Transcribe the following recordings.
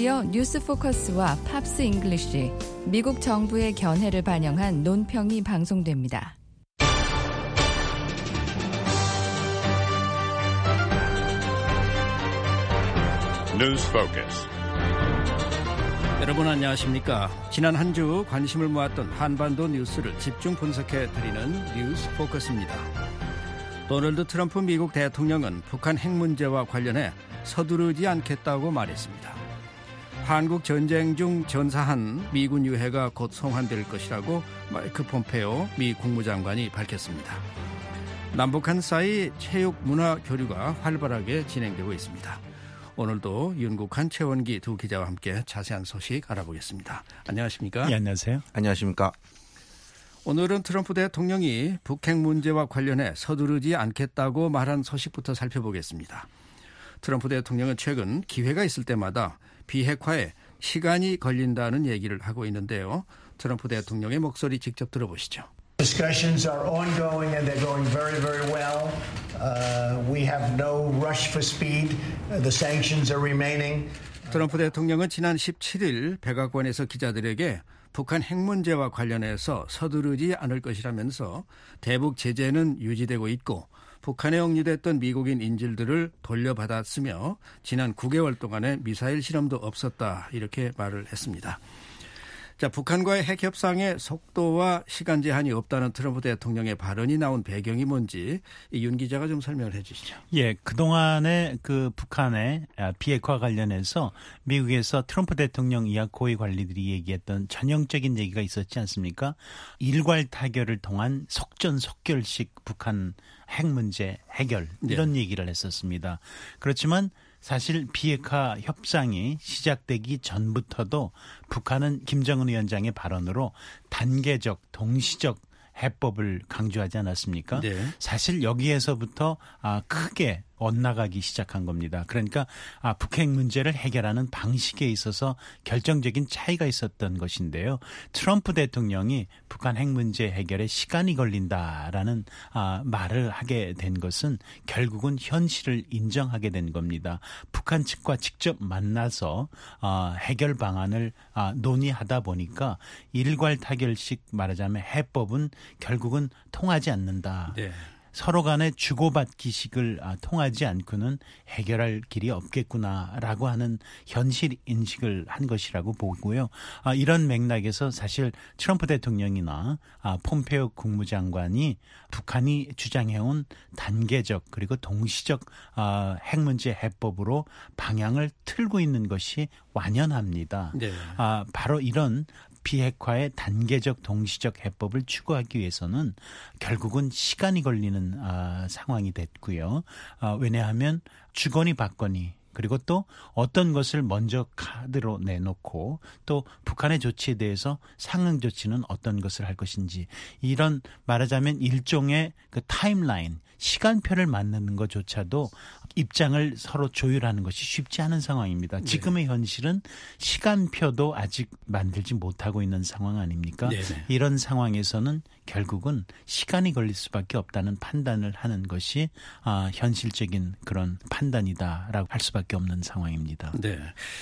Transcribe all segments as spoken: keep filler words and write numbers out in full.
라디오 뉴스 포커스와 팝스 잉글리쉬, 미국 정부의 견해를 반영한 논평이 방송됩니다. 뉴스 포커스. 여러분 안녕하십니까? 지난 한 주 관심을 모았던 한반도 뉴스를 집중 분석해 드리는 뉴스 포커스입니다. 도널드 트럼프 미국 대통령은 북한 핵 문제와 관련해 서두르지 않겠다고 말했습니다. 한국 전쟁 중 전사한 미군 유해가 곧 송환될 것이라고 마이크 폼페오 미 국무장관이 밝혔습니다. 남북한 사이 체육 문화 교류가 활발하게 진행되고 있습니다. 오늘도 윤국한, 최원기 두 기자와 함께 자세한 소식 알아보겠습니다. 안녕하십니까? 네, 안녕하세요. 안녕하십니까? 오늘은 트럼프 대통령이 북핵 문제와 관련해 서두르지 않겠다고 말한 소식부터 살펴보겠습니다. 트럼프 대통령은 최근 기회가 있을 때마다 비핵화에 시간이 걸린다는 얘기를 하고 있는데요. 트럼프 대통령의 목소리 직접 들어보시죠. Discussions are ongoing and they're going very, very well. Uh, we have no rush for speed. The sanctions are remaining. 트럼프 대통령은 지난 십칠 일 백악관에서 기자들에게 북한 핵 문제와 관련해서 서두르지 않을 것이라면서 대북 제재는 유지되고 있고 북한에 억류됐던 미국인 인질들을 돌려받았으며 지난 구 개월 동안에 미사일 실험도 없었다, 이렇게 말을 했습니다. 자, 북한과의 핵 협상에 속도와 시간 제한이 없다는 트럼프 대통령의 발언이 나온 배경이 뭔지 윤 기자가 좀 설명을 해 주시죠. 예, 그동안에 그 북한의 비핵화 관련해서 미국에서 트럼프 대통령 이하 고위 관리들이 얘기했던 전형적인 얘기가 있었지 않습니까? 일괄 타결을 통한 속전속결식 북한 핵 문제 해결, 이런 네. 얘기를 했었습니다. 그렇지만 사실 비핵화 협상이 시작되기 전부터도 북한은 김정은 위원장의 발언으로 단계적, 동시적 해법을 강조하지 않았습니까? 네. 사실 여기에서부터 크게 엇나가기 시작한 겁니다. 그러니까 북핵 문제를 해결하는 방식에 있어서 결정적인 차이가 있었던 것인데요. 트럼프 대통령이 북한 핵 문제 해결에 시간이 걸린다라는 말을 하게 된 것은 결국은 현실을 인정하게 된 겁니다. 북한 측과 직접 만나서 해결 방안을 논의하다 보니까 일괄 타결식 말하자면 해법은 결국은 통하지 않는다. 네. 서로 간의 주고받기식을 통하지 않고는 해결할 길이 없겠구나라고 하는 현실 인식을 한 것이라고 보고요. 이런 맥락에서 사실 트럼프 대통령이나 폼페오 국무장관이 북한이 주장해온 단계적 그리고 동시적 핵 문제 해법으로 방향을 틀고 있는 것이 완연합니다. 네. 바로 이런 비핵화의 단계적 동시적 해법을 추구하기 위해서는 결국은 시간이 걸리는 아, 상황이 됐고요. 아, 왜냐하면 주거니 받거니 그리고 또 어떤 것을 먼저 카드로 내놓고 또 북한의 조치에 대해서 상응 조치는 어떤 것을 할 것인지, 이런 말하자면 일종의 그 타임라인, 시간표를 만드는 것조차도 입장을 서로 조율하는 것이 쉽지 않은 상황입니다. 지금의 네. 현실은 시간표도 아직 만들지 못하고 있는 상황 아닙니까? 네네. 이런 상황에서는 결국은 시간이 걸릴 수밖에 없다는 판단을 하는 것이 아, 현실적인 그런 판단이다라고 할 수밖에 없는 상황입니다. 네.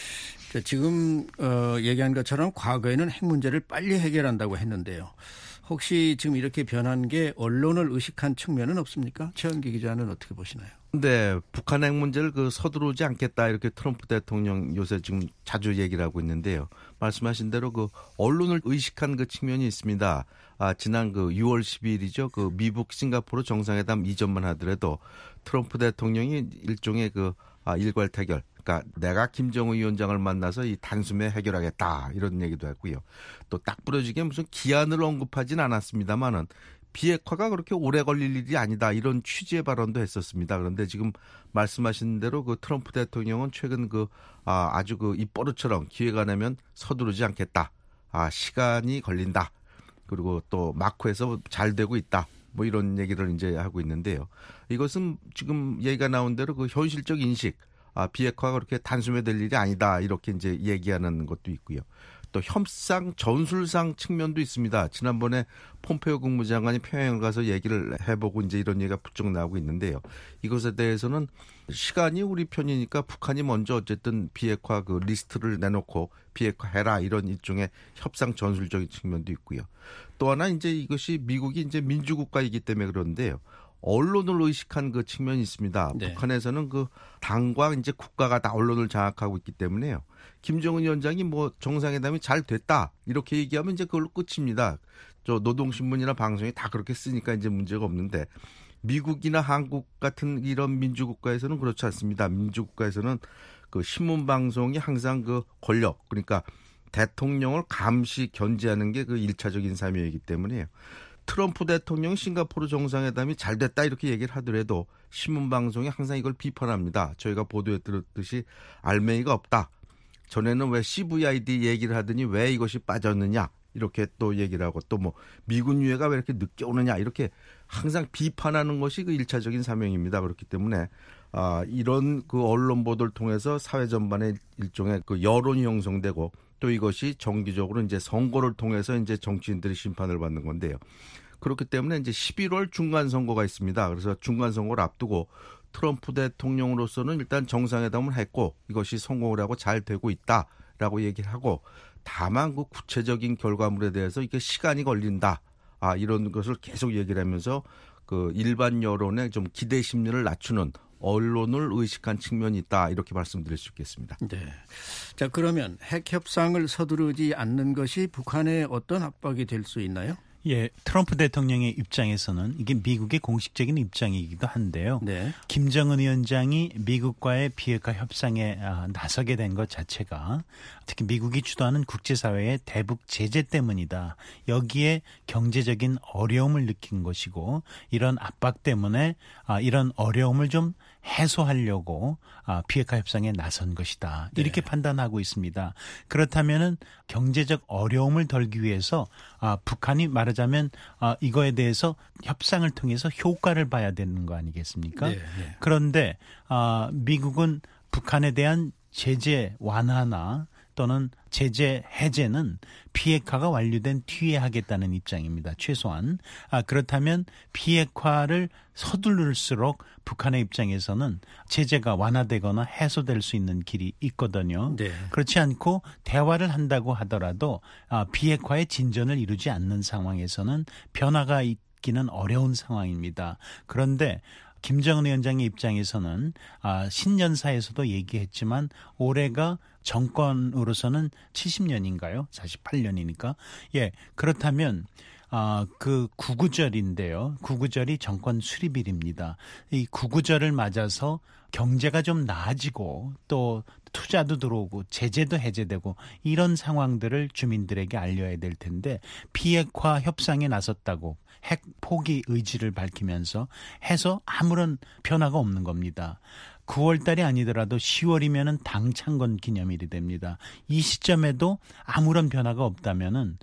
지금 어, 얘기한 것처럼 과거에는 핵 문제를 빨리 해결한다고 했는데요. 혹시 지금 이렇게 변한 게 언론을 의식한 측면은 없습니까? 최원기 기자는 어떻게 보시나요? 네, 북한 핵 문제를 그 서두르지 않겠다, 이렇게 트럼프 대통령 요새 지금 자주 얘기를 하고 있는데요. 말씀하신 대로 그 언론을 의식한 그 측면이 있습니다. 아, 지난 그 유월 십이일이죠. 그 미국 싱가포르 정상회담 이전만 하더라도 트럼프 대통령이 일종의 그 아, 일괄 타결, 그러니까 내가 김정은 위원장을 만나서 이 단숨에 해결하겠다, 이런 얘기도 했고요. 또 딱 부러지게 무슨 기한을 언급하진 않았습니다만은 비핵화가 그렇게 오래 걸릴 일이 아니다, 이런 취지의 발언도 했었습니다. 그런데 지금 말씀하신 대로 그 트럼프 대통령은 최근 그 아, 아주 그 입버릇처럼 기회가 되면 서두르지 않겠다, 아, 시간이 걸린다, 그리고 또 마크에서 잘 되고 있다, 뭐 이런 얘기를 이제 하고 있는데요. 이것은 지금 얘기가 나온 대로 그 현실적 인식, 아, 비핵화가 그렇게 단숨에 될 일이 아니다, 이렇게 이제 얘기하는 것도 있고요. 또 협상 전술상 측면도 있습니다. 지난번에 폼페이오 국무장관이 평양을 가서 얘기를 해보고 이제 이런 얘기가 부쩍 나오고 있는데요. 이것에 대해서는 시간이 우리 편이니까 북한이 먼저 어쨌든 비핵화 그 리스트를 내놓고 비핵화해라 이런 일종의 협상 전술적인 측면도 있고요. 또 하나 이제 이것이 미국이 이제 민주국가이기 때문에 그런데요. 언론을 의식한 그 측면이 있습니다. 네. 북한에서는 그 당과 이제 국가가 다 언론을 장악하고 있기 때문에요. 김정은 위원장이 뭐 정상회담이 잘 됐다 이렇게 얘기하면 이제 그걸로 끝입니다. 저 노동신문이나 방송이 다 그렇게 쓰니까 이제 문제가 없는데 미국이나 한국 같은 이런 민주국가에서는 그렇지 않습니다. 민주국가에서는 그 신문방송이 항상 그 권력 그러니까 대통령을 감시 견제하는 게 그 일차적인 사명이기 때문에요. 트럼프 대통령이 싱가포르 정상회담이 잘 됐다 이렇게 얘기를 하더라도 신문방송이 항상 이걸 비판합니다. 저희가 보도에 들었듯이 알맹이가 없다. 전에는 왜 씨브이아이디 얘기를 하더니 왜 이것이 빠졌느냐 이렇게 또 얘기를 하고 또 뭐 미군 유해가 왜 이렇게 늦게 오느냐 이렇게 항상 비판하는 것이 그 일차적인 사명입니다. 그렇기 때문에 아, 이런 그 언론 보도를 통해서 사회 전반에 일종의 그 여론이 형성되고 또 이것이 정기적으로 이제 선거를 통해서 이제 정치인들이 심판을 받는 건데요. 그렇기 때문에 이제 십일월 중간 선거가 있습니다. 그래서 중간 선거를 앞두고 트럼프 대통령으로서는 일단 정상회담을 했고 이것이 성공을 하고 잘 되고 있다라고 얘기를 하고 다만 그 구체적인 결과물에 대해서 이게 시간이 걸린다. 아, 이런 것을 계속 얘기를 하면서 그 일반 여론의 좀 기대 심리를 낮추는 언론을 의식한 측면이 있다 이렇게 말씀드릴 수 있겠습니다. 네. 자 그러면 핵 협상을 서두르지 않는 것이 북한의 어떤 압박이 될 수 있나요? 예, 트럼프 대통령의 입장에서는 이게 미국의 공식적인 입장이기도 한데요. 네. 김정은 위원장이 미국과의 비핵화 협상에 나서게 된 것 자체가 특히 미국이 주도하는 국제사회의 대북 제재 때문이다. 여기에 경제적인 어려움을 느낀 것이고 이런 압박 때문에 이런 어려움을 좀 해소하려고 비핵화 협상에 나선 것이다. 이렇게 네. 판단하고 있습니다. 그렇다면은 경제적 어려움을 덜기 위해서 북한이 말하자면 이거에 대해서 협상을 통해서 효과를 봐야 되는 거 아니겠습니까? 네, 네. 그런데 미국은 북한에 대한 제재 완화나 또는 제재 해제는 비핵화가 완료된 뒤에 하겠다는 입장입니다. 최소한. 아, 그렇다면 비핵화를 서두를수록 북한의 입장에서는 제재가 완화되거나 해소될 수 있는 길이 있거든요. 네. 그렇지 않고 대화를 한다고 하더라도 아, 비핵화의 진전을 이루지 않는 상황에서는 변화가 있기는 어려운 상황입니다. 그런데 김정은 위원장의 입장에서는 아, 신년사에서도 얘기했지만 올해가 정권으로서는 칠십 년인가요? 사십팔 년이니까. 예, 그렇다면 아, 그 구구절인데요. 구구절이 정권 수립일입니다. 이 구구절을 맞아서 경제가 좀 나아지고 또 투자도 들어오고 제재도 해제되고 이런 상황들을 주민들에게 알려야 될 텐데 비핵화 협상에 나섰다고 핵 포기 의지를 밝히면서 해서 아무런 변화가 없는 겁니다. 구월 달이 아니더라도 시월이면은 당창건 기념일이 됩니다. 이 시점에도 아무런 변화가 없다면은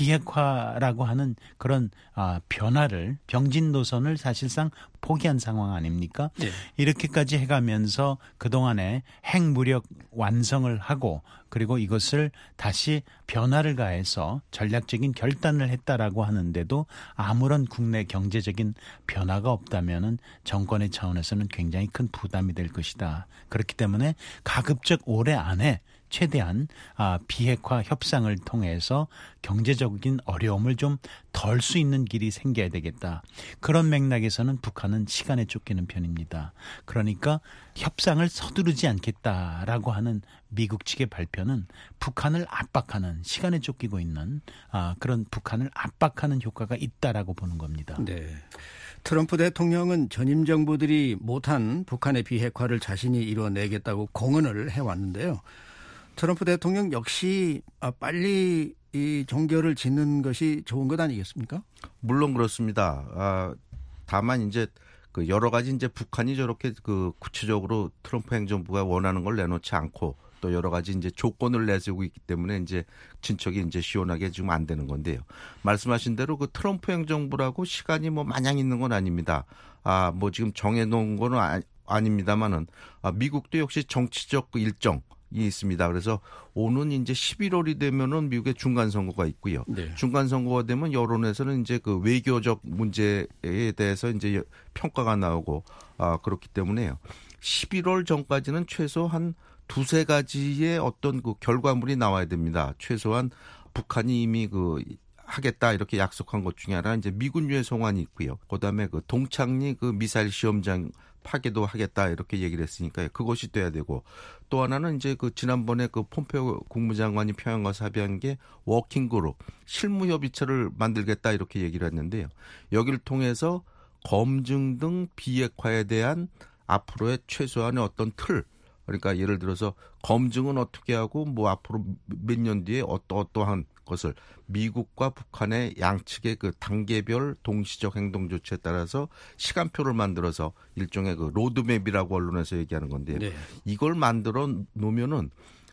비핵화라고 하는 그런 아, 변화를 병진 노선을 사실상 포기한 상황 아닙니까? 네. 이렇게까지 해가면서 그동안에 핵무력 완성을 하고 그리고 이것을 다시 변화를 가해서 전략적인 결단을 했다라고 하는데도 아무런 국내 경제적인 변화가 없다면은 정권의 차원에서는 굉장히 큰 부담이 될 것이다. 그렇기 때문에 가급적 올해 안에 최대한 비핵화 협상을 통해서 경제적인 어려움을 좀 덜 수 있는 길이 생겨야 되겠다. 그런 맥락에서는 북한은 시간에 쫓기는 편입니다. 그러니까 협상을 서두르지 않겠다라고 하는 미국 측의 발표는 북한을 압박하는 시간에 쫓기고 있는 그런 북한을 압박하는 효과가 있다라고 보는 겁니다. 네. 트럼프 대통령은 전임 정부들이 못한 북한의 비핵화를 자신이 이뤄내겠다고 공언을 해왔는데요. 트럼프 대통령 역시 빨리 이 종결을 짓는 것이 좋은 것 아니겠습니까? 물론 그렇습니다. 아, 다만 이제 그 여러 가지 이제 북한이 저렇게 그 구체적으로 트럼프 행정부가 원하는 걸 내놓지 않고 또 여러 가지 이제 조건을 내세우고 있기 때문에 이제 진척이 이제 시원하게 지금 안 되는 건데요. 말씀하신 대로 그 트럼프 행정부라고 시간이 뭐 마냥 있는 건 아닙니다. 아, 뭐 지금 정해놓은 건 아, 아닙니다만은 아, 미국도 역시 정치적 그 일정 있습니다. 그래서 오는 이제 십일월이 되면은 미국의 중간 선거가 있고요. 네. 중간 선거가 되면 여론에서는 이제 그 외교적 문제에 대해서 이제 평가가 나오고 아 그렇기 때문에요. 십일월 전까지는 최소 한 두세 가지의 어떤 그 결과물이 나와야 됩니다. 최소한 북한이 이미 그 하겠다 이렇게 약속한 것 중에 하나 이제 미군 유해송환이 있고요. 그다음에 그 동창리 그 미사일 시험장 파괴도 하겠다 이렇게 얘기를 했으니까요. 그것이 돼야 되고 또 하나는 이제 그 지난번에 그 폼페오 국무장관이 평양 가서 합의한 게 워킹 그룹 실무 협의체를 만들겠다 이렇게 얘기를 했는데요. 여기를 통해서 검증 등 비핵화에 대한 앞으로의 최소한의 어떤 틀 그러니까 예를 들어서 검증은 어떻게 하고 뭐 앞으로 몇 년 뒤에 어떠어떠한 것을 미국과 북한의 양측의 그 단계별 동시적 행동 조치에 따라서 시간표를 만들어서 일종의 그 로드맵이라고 언론에서 얘기하는 건데요. 네. 이걸 만들어 놓으면은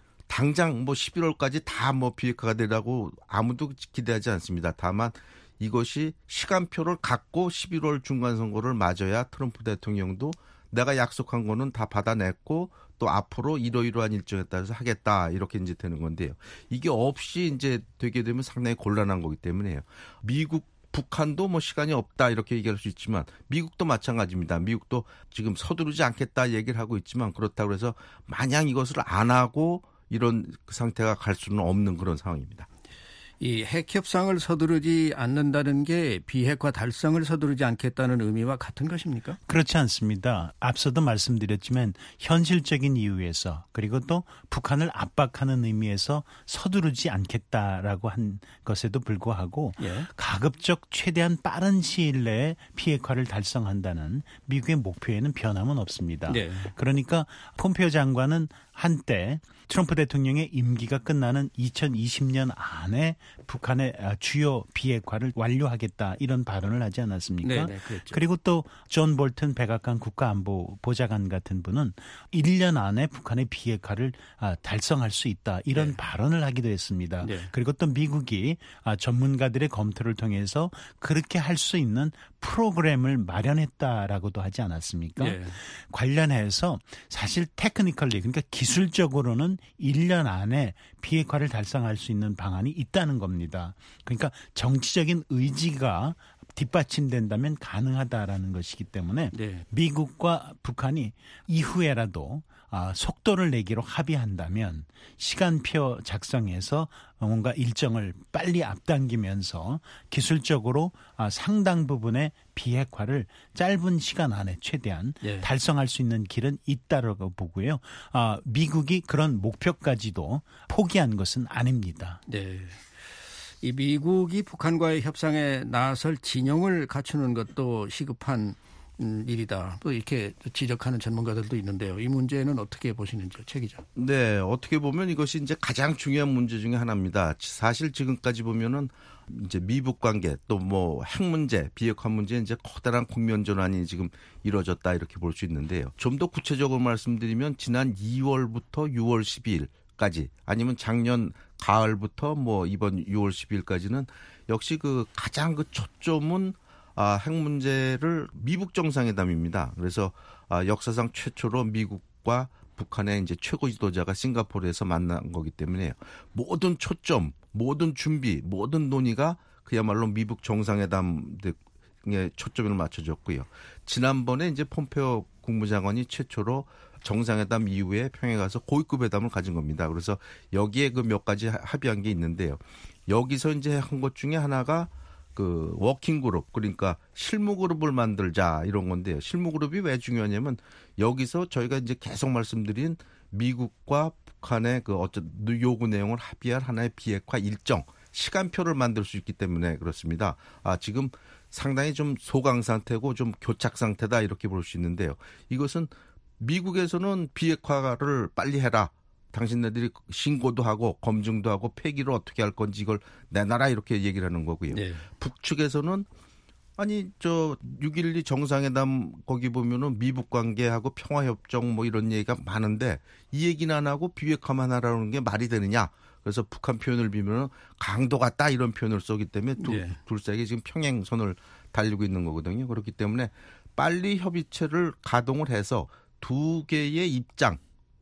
당장 뭐 십일월까지 다 뭐 비핵화가 되라고 아무도 기대하지 않습니다. 다만 이것이 시간표를 갖고 십일월 중간 선거를 맞아야 트럼프 대통령도 내가 약속한 거는 다 받아냈고 또 앞으로 이러이러한 일정에 따라서 하겠다 이렇게 이제 되는 건데요. 이게 없이 이제 되게 되면 상당히 곤란한 거기 때문에요. 미국, 북한도 뭐 시간이 없다 이렇게 얘기할 수 있지만 미국도 마찬가지입니다. 미국도 지금 서두르지 않겠다 얘기를 하고 있지만 그렇다고 해서 마냥 이것을 안 하고 이런 상태가 갈 수는 없는 그런 상황입니다. 이 핵협상을 서두르지 않는다는 게 비핵화 달성을 서두르지 않겠다는 의미와 같은 것입니까? 그렇지 않습니다. 앞서도 말씀드렸지만 현실적인 이유에서 그리고 또 북한을 압박하는 의미에서 서두르지 않겠다라고 한 것에도 불구하고 예. 가급적 최대한 빠른 시일 내에 비핵화를 달성한다는 미국의 목표에는 변함은 없습니다. 네. 그러니까 폼페오 장관은 한때 트럼프 대통령의 임기가 끝나는 이천이십 년 안에 북한의 주요 비핵화를 완료하겠다 이런 발언을 하지 않았습니까? 네네, 그렇죠. 그리고 또 존 볼튼 백악관 국가안보 보좌관 같은 분은 일 년 안에 북한의 비핵화를 달성할 수 있다 이런 네. 발언을 하기도 했습니다. 네. 그리고 또 미국이 전문가들의 검토를 통해서 그렇게 할 수 있는 프로그램을 마련했다라고도 하지 않았습니까? 네. 관련해서 사실 테크니컬리 그러니까 기술적으로는 일 년 안에 비핵화를 달성할 수 있는 방안이 있다는 겁니다. 그러니까 정치적인 의지가 뒷받침된다면 가능하다라는 것이기 때문에 네. 미국과 북한이 이후에라도 속도를 내기로 합의한다면 시간표 작성해서 뭔가 일정을 빨리 앞당기면서 기술적으로 상당 부분의 비핵화를 짧은 시간 안에 최대한 네. 달성할 수 있는 길은 있다고 보고요. 미국이 그런 목표까지도 포기한 것은 아닙니다. 네. 이 미국이 북한과의 협상에 나설 진영을 갖추는 것도 시급한 일이다. 또 이렇게 지적하는 전문가들도 있는데요. 이 문제는 어떻게 보시는지요, 최 기자? 네, 어떻게 보면 이것이 이제 가장 중요한 문제 중에 하나입니다. 사실 지금까지 보면은 이제 미북 관계 또 뭐 핵 문제, 비핵화 문제 이제 커다란 국면 전환이 지금 이루어졌다 이렇게 볼 수 있는데요. 좀 더 구체적으로 말씀드리면 지난 이월부터 유월 십이일까지 아니면 작년 가을부터 뭐 이번 유월 십이일까지는 역시 그 가장 그 초점은 아, 핵 문제를 미북 정상회담입니다. 그래서 아, 역사상 최초로 미국과 북한의 이제 최고 지도자가 싱가포르에서 만난 거기 때문에 모든 초점, 모든 준비, 모든 논의가 그야말로 미북 정상회담에 초점을 맞춰졌고요. 지난번에 이제 폼페오 국무장관이 최초로 정상회담 이후에 평양에 가서 고위급 회담을 가진 겁니다. 그래서 여기에 그 몇 가지 합의한 게 있는데요. 여기서 이제 한 것 중에 하나가 그 워킹 그룹 그러니까 실무 그룹을 만들자 이런 건데요. 실무 그룹이 왜 중요하냐면 여기서 저희가 이제 계속 말씀드린 미국과 북한의 그 어떤 요구 내용을 합의할 하나의 비핵화 일정 시간표를 만들 수 있기 때문에 그렇습니다. 아 지금 상당히 좀 소강 상태고 좀 교착 상태다 이렇게 볼 수 있는데요. 이것은 미국에서는 비핵화를 빨리 해라. 당신네들이 신고도 하고 검증도 하고 폐기를 어떻게 할 건지 이걸 내놔라 이렇게 얘기를 하는 거고요. 네. 북측에서는 아니 저 육일이 정상회담 거기 보면은 미북 관계하고 평화협정 뭐 이런 얘기가 많은데 이 얘기는 안 하고 비핵화만 하라는 게 말이 되느냐. 그래서 북한 표현을 비면은 강도 같다 이런 표현을 쓰기 때문에 두, 네. 둘 사이에 지금 평행선을 달리고 있는 거거든요. 그렇기 때문에 빨리 협의체를 가동을 해서 두 개의 입장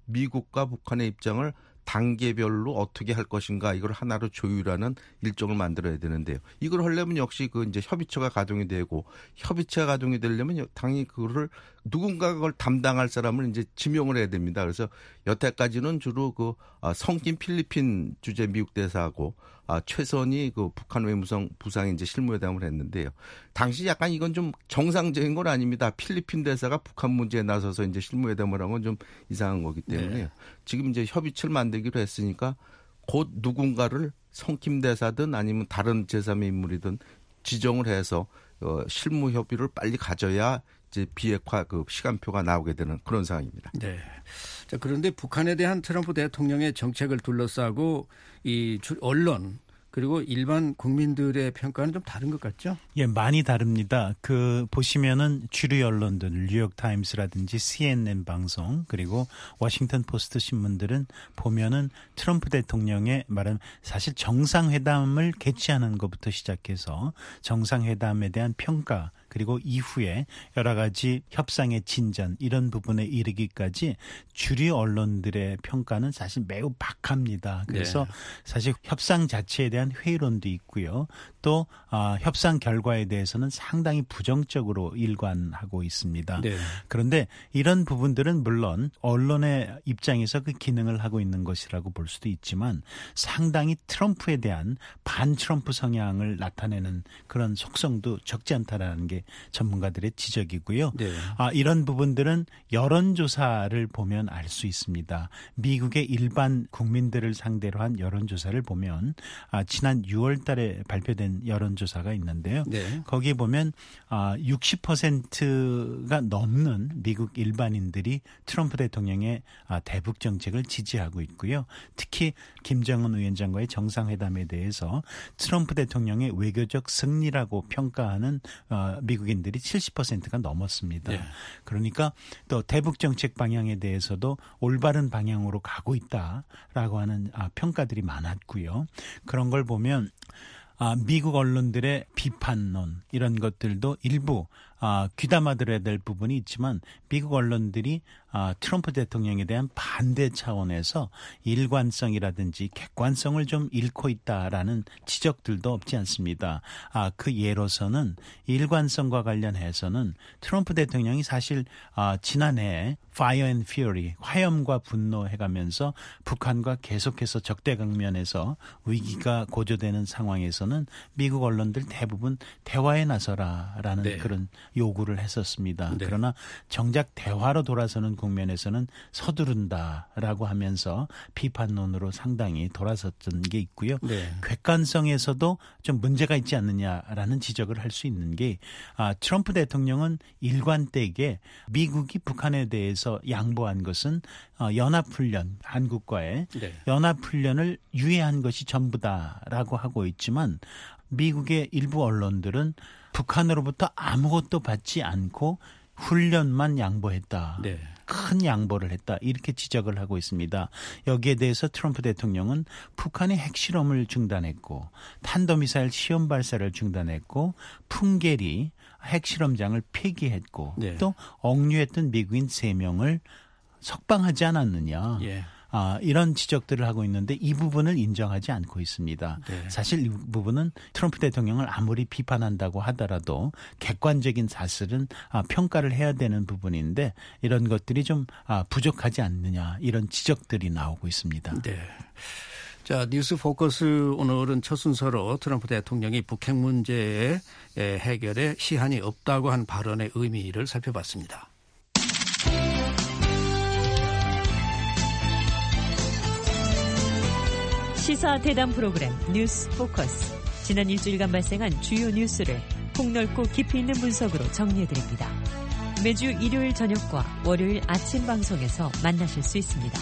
미국과 북한의 입장을 단계별로 어떻게 할 것인가 이걸 하나로 조율하는 일정을 만들어야 되는데요. 이걸 하려면 역시 그 이제 협의체가 가동이 되고 협의체가 가동이 되려면 당연히 그거를 누군가 그걸 담당할 사람을 이제 지명을 해야 됩니다. 그래서 여태까지는 주로 그 성김 필리핀 주재 미국 대사하고 아, 최선희 그 북한 외무성 부상이 이제 실무회담을 했는데요. 당시 약간 이건 좀 정상적인 건 아닙니다. 필리핀 대사가 북한 문제에 나서서 이제 실무회담을 한 건 좀 이상한 거기 때문에 네. 지금 이제 협의체를 만들기로 했으니까 곧 누군가를 성김 대사든 아니면 다른 제삼의 인물이든 지정을 해서 어, 실무 협의를 빨리 가져야 이제 비핵화 그 시간표가 나오게 되는 그런 상황입니다. 네. 자, 그런데 북한에 대한 트럼프 대통령의 정책을 둘러싸고 이 언론 그리고 일반 국민들의 평가는 좀 다른 것 같죠? 예, 많이 다릅니다. 그 보시면은 주류 언론들, 뉴욕 타임스라든지 씨엔엔 방송 그리고 워싱턴 포스트 신문들은 보면은 트럼프 대통령의 말은 사실 정상회담을 개최하는 것부터 시작해서 정상회담에 대한 평가 그리고 이후에 여러 가지 협상의 진전 이런 부분에 이르기까지 주류 언론들의 평가는 사실 매우 박합니다. 그래서 네. 사실 협상 자체에 대한 회의론도 있고요. 또 어, 협상 결과에 대해서는 상당히 부정적으로 일관하고 있습니다. 네. 그런데 이런 부분들은 물론 언론의 입장에서 그 기능을 하고 있는 것이라고 볼 수도 있지만 상당히 트럼프에 대한 반 트럼프 성향을 나타내는 그런 속성도 적지 않다라는 게 전문가들의 지적이고요. 네. 아, 이런 부분들은 여론조사를 보면 알 수 있습니다. 미국의 일반 국민들을 상대로 한 여론조사를 보면 아, 지난 유월 달에 발표된 여론조사가 있는데요. 네. 거기 보면 아, 육십 퍼센트가 넘는 미국 일반인들이 트럼프 대통령의 아, 대북 정책을 지지하고 있고요. 특히 김정은 위원장과의 정상회담에 대해서 트럼프 대통령의 외교적 승리라고 평가하는 어, 미국인들이 칠십 퍼센트가 넘었습니다. 네. 그러니까 또 대북 정책 방향에 대해서도 올바른 방향으로 가고 있다라고 하는 아, 평가들이 많았고요. 그런 걸 보면 아, 미국 언론들의 비판론 이런 것들도 일부 아, 귀담아 들어야 될 부분이 있지만 미국 언론들이 아, 트럼프 대통령에 대한 반대 차원에서 일관성이라든지 객관성을 좀 잃고 있다라는 지적들도 없지 않습니다. 아, 그 예로서는 일관성과 관련해서는 트럼프 대통령이 사실 아, 지난해 Fire and Fury, 화염과 분노 해가면서 북한과 계속해서 적대 강면에서 위기가 고조되는 상황에서는 미국 언론들 대부분 대화에 나서라라는 네. 그런 요구를 했었습니다. 네. 그러나 정작 대화로 돌아서는 국면에서는 서두른다라고 하면서 비판론으로 상당히 돌아섰던 게 있고요. 네. 객관성에서도 좀 문제가 있지 않느냐라는 지적을 할 수 있는 게 아, 트럼프 대통령은 일관되게 미국이 북한에 대해서 양보한 것은 어, 연합훈련, 한국과의 네. 연합훈련을 유예한 것이 전부다라고 하고 있지만 미국의 일부 언론들은 북한으로부터 아무것도 받지 않고 훈련만 양보했다. 네. 큰 양보를 했다. 이렇게 지적을 하고 있습니다. 여기에 대해서 트럼프 대통령은 북한의 핵실험을 중단했고 탄도미사일 시험 발사를 중단했고 풍계리 핵실험장을 폐기했고 네. 또 억류했던 미국인 세 명을 석방하지 않았느냐. 예. 아, 이런 지적들을 하고 있는데 이 부분을 인정하지 않고 있습니다. 네. 사실 이 부분은 트럼프 대통령을 아무리 비판한다고 하더라도 객관적인 사실은 아, 평가를 해야 되는 부분인데 이런 것들이 좀 아, 부족하지 않느냐 이런 지적들이 나오고 있습니다. 네. 자, 뉴스 포커스 오늘은 첫 순서로 트럼프 대통령이 북핵 문제의 해결에 시한이 없다고 한 발언의 의미를 살펴봤습니다. 시사 대담 프로그램 뉴스 포커스. 지난 일주일간 발생한 주요 뉴스를 폭넓고 깊이 있는 분석으로 정리해드립니다. 매주 일요일 저녁과 월요일 아침 방송에서 만나실 수 있습니다.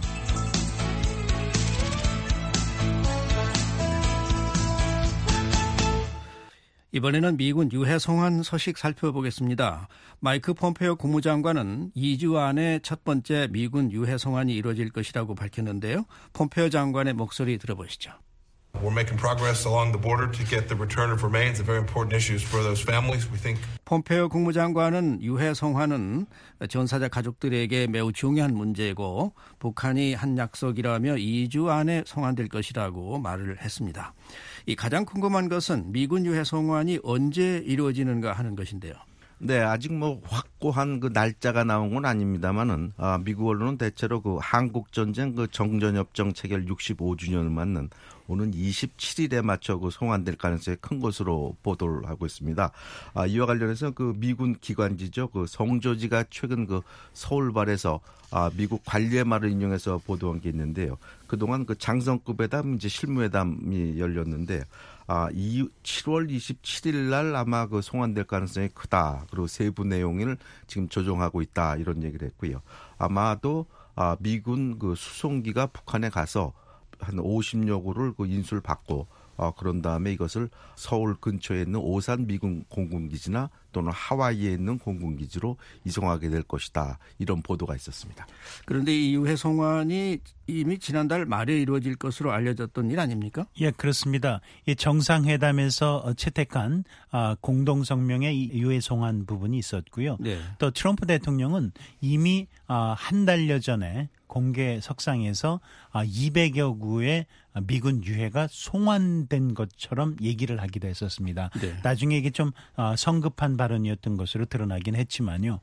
이번에는 미군 유해 송환 소식 살펴보겠습니다. 마이크 폼페오 국무장관은 이 주 안에 첫 번째 미군 유해 송환이 이루어질 것이라고 밝혔는데요. 폼페오 장관의 목소리 들어보시죠. We're making progress along the border to get the return of remains, very important issues for those families. We think. 폼페이오 국무장관은 유해 송환은 전사자 가족들에게 매우 중요한 문제고 북한이 한 약속이라며 이 주 안에 송환될 것이라고 말을 했습니다. 이 가장 궁금한 것은 미군 유해 송환이 언제 이루어지는가 하는 것인데요. 네, 아직 뭐 확고한 그 날짜가 나온 건 아닙니다만은 아, 미국 언론은 대체로 그 한국 전쟁 그 정전협정 체결 육십오 주년을 맞는 오는 이십칠 일에 맞춰 그 송환될 가능성이 큰 것으로 보도를 하고 있습니다. 아, 이와 관련해서 그 미군 기관지죠, 그 성조지가 최근 그 서울발에서 아, 미국 관리의 말을 인용해서 보도한 게 있는데요. 그동안 그 장성급회담 이제 실무회담이 열렸는데. 아, 칠월 이십칠일 날 아마 그 송환될 가능성이 크다. 그리고 세부 내용을 지금 조정하고 있다. 이런 얘기를 했고요. 아마도 아, 미군 그 수송기가 북한에 가서 한 오십여 구를 그 인수를 받고 어, 그런 다음에 이것을 서울 근처에 있는 오산 미군 공군기지나 또는 하와이에 있는 공군기지로 이송하게 될 것이다. 이런 보도가 있었습니다. 그런데 이 유해 송환이 이미 지난달 말에 이루어질 것으로 알려졌던 일 아닙니까? 예, 그렇습니다. 이 정상회담에서 채택한 공동 성명에 유해 송환 부분이 있었고요. 네. 또 트럼프 대통령은 이미 한 달여 전에 공개 석상에서 이백여 구의 미군 유해가 송환된 것처럼 얘기를 하기도 했었습니다. 네. 나중에 이게 좀 성급한 발언이었던 것으로 드러나긴 했지만요.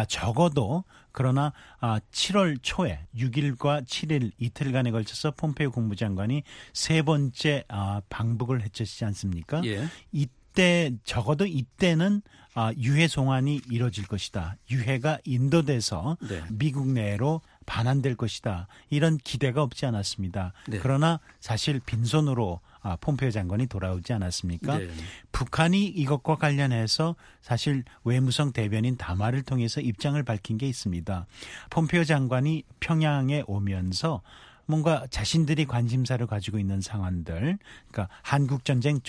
적어도 그러나 칠월 초에 육 일과 칠 일 이틀간에 걸쳐서 폼페이오 국무장관이 세 번째 방북을 했지 않습니까? 예. 이때 적어도 이때는 유해 송환이 이루어질 것이다. 유해가 인도돼서 네. 미국 내로 반환될 것이다. 이런 기대가 없지 않았습니다. 네. 그러나 사실 빈손으로 폼페이오 장관이 돌아오지 않았습니까? 네. 북한이 이것과 관련해서 사실 외무성 대변인 담화를 통해서 입장을 밝힌 게 있습니다. 폼페이오 장관이 평양에 오면서 뭔가 자신들이 관심사를 가지고 있는 상황들, 그러니까 한국전쟁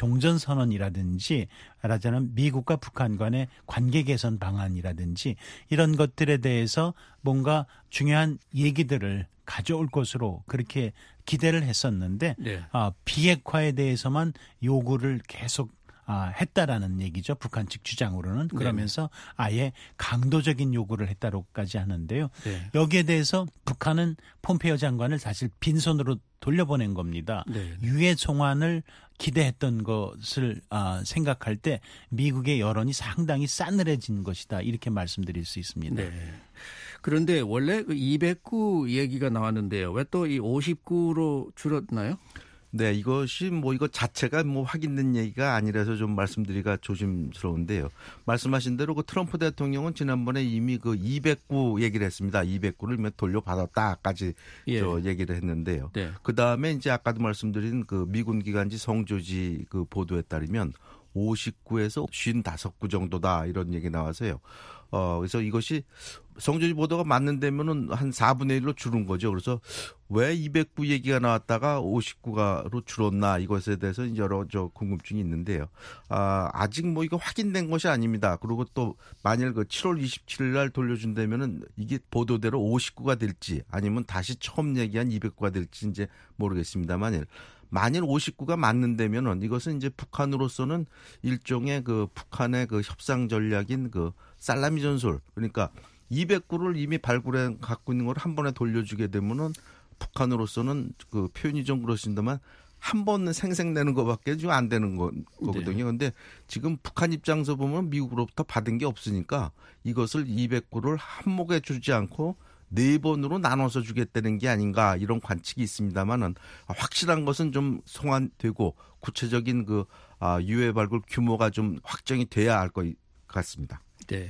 종전선언이라든지 말하자면 미국과 북한 간의 관계 개선 방안이라든지 이런 것들에 대해서 뭔가 중요한 얘기들을 가져올 것으로 그렇게 기대를 했었는데 네. 아, 비핵화에 대해서만 요구를 계속 아, 했다라는 얘기죠. 북한 측 주장으로는. 그러면서 네. 아예 강도적인 요구를 했다고까지 하는데요. 네. 여기에 대해서 북한은 폼페이오 장관을 사실 빈손으로 돌려보낸 겁니다. 네. 유해 송환을 기대했던 것을 아, 생각할 때 미국의 여론이 상당히 싸늘해진 것이다. 이렇게 말씀드릴 수 있습니다. 네. 그런데 원래 그 이백 구 얘기가 나왔는데요. 왜 또 이 오십 구로 줄었나요? 네, 이것이 뭐 이거 자체가 뭐 확인된 얘기가 아니라서 좀 말씀드리기가 조심스러운데요. 말씀하신 대로 그 트럼프 대통령은 지난번에 이미 그 이백 구 얘기를 했습니다. 이백 구를 돌려받았다까지 예. 저 얘기를 했는데요. 네. 그 다음에 이제 아까도 말씀드린 그 미군 기관지 성조지 그 보도에 따르면 오십 구에서 오십오 구 정도다 이런 얘기 나와서요. 어, 그래서 이것이 성조지 보도가 맞는다면은 한 사분의 일로 줄은 거죠. 그래서 왜 이백 구 얘기가 나왔다가 오십 구가로 줄었나 이것에 대해서 여러 저 궁금증이 있는데요. 아, 아직 뭐 이거 확인된 것이 아닙니다. 그리고 또 만일 그 칠월 이십칠일 날 돌려준다면은 이게 보도대로 오십 구가 될지 아니면 다시 처음 얘기한 이백 구가 될지 이제 모르겠습니다만 만일 오십 구가 맞는다면은 이것은 이제 북한으로서는 일종의 그 북한의 그 협상 전략인 그 살라미 전술 그러니까 이백 구를 이미 발굴해 갖고 있는 걸 한 번에 돌려주게 되면은 북한으로서는 그 표현이 좀 그렇습니다만 한 번은 생색내는 것밖에 지금 안 되는 거, 거거든요. 그런데 네. 지금 북한 입장에서 보면 미국으로부터 받은 게 없으니까 이것을 이백 구를 한목에 주지 않고 네 번으로 나눠서 주겠다는 게 아닌가 이런 관측이 있습니다만은 확실한 것은 좀 송환되고 구체적인 그 유해 발굴 규모가 좀 확정이 돼야 할 것 같습니다. 네,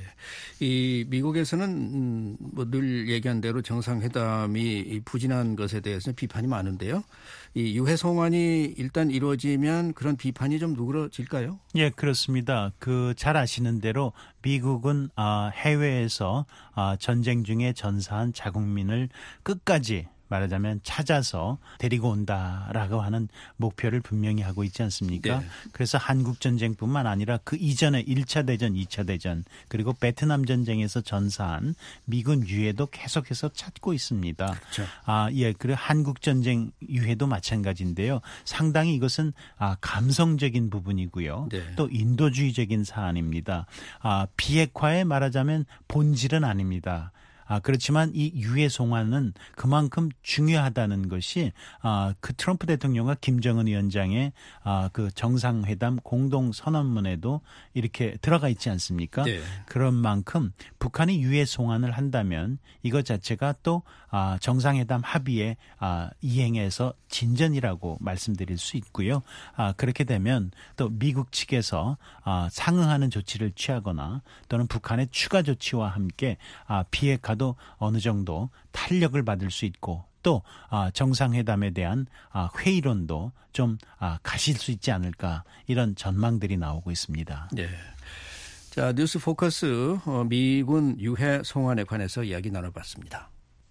이 미국에서는 음, 뭐 늘 얘기한 대로 정상회담이 부진한 것에 대해서 비판이 많은데요. 이 유해 송환이 일단 이루어지면 그런 비판이 좀 누그러질까요? 예, 그렇습니다. 그 잘 아시는 대로 미국은 아, 해외에서 아, 전쟁 중에 전사한 자국민을 끝까지 말하자면 찾아서 데리고 온다라고 하는 목표를 분명히 하고 있지 않습니까? 네. 그래서 한국전쟁뿐만 아니라 그 이전에 일 차 대전, 이 차 대전 그리고 베트남 전쟁에서 전사한 미군 유해도 계속해서 찾고 있습니다. 그렇죠. 아, 예, 그리고 한국전쟁 유해도 마찬가지인데요. 상당히 이것은 아, 감성적인 부분이고요. 네. 또 인도주의적인 사안입니다. 아, 비핵화에 말하자면 본질은 아닙니다. 아, 그렇지만 이 유해 송환은 그만큼 중요하다는 것이 아, 그 트럼프 대통령과 김정은 위원장의 아, 그 정상회담 공동 선언문에도 이렇게 들어가 있지 않습니까? 네. 그런 만큼 북한이 유해 송환을 한다면 이것 자체가 또 아, 정상회담 합의에 아, 이행해서 진전이라고 말씀드릴 수 있고요. 아, 그렇게 되면 또 미국 측에서 아, 상응하는 조치를 취하거나 또는 북한의 추가 조치와 함께 아, 비핵화도 어느 정도 탄력을 받을 수 있고 또 아, 정상회담에 대한 아, 회의론도 좀 아, 가실 수 있지 않을까 이런 전망들이 나오고 있습니다. 네. 자, 뉴스 포커스 어, 미군 유해 송환에 관해서 이야기 나눠봤습니다.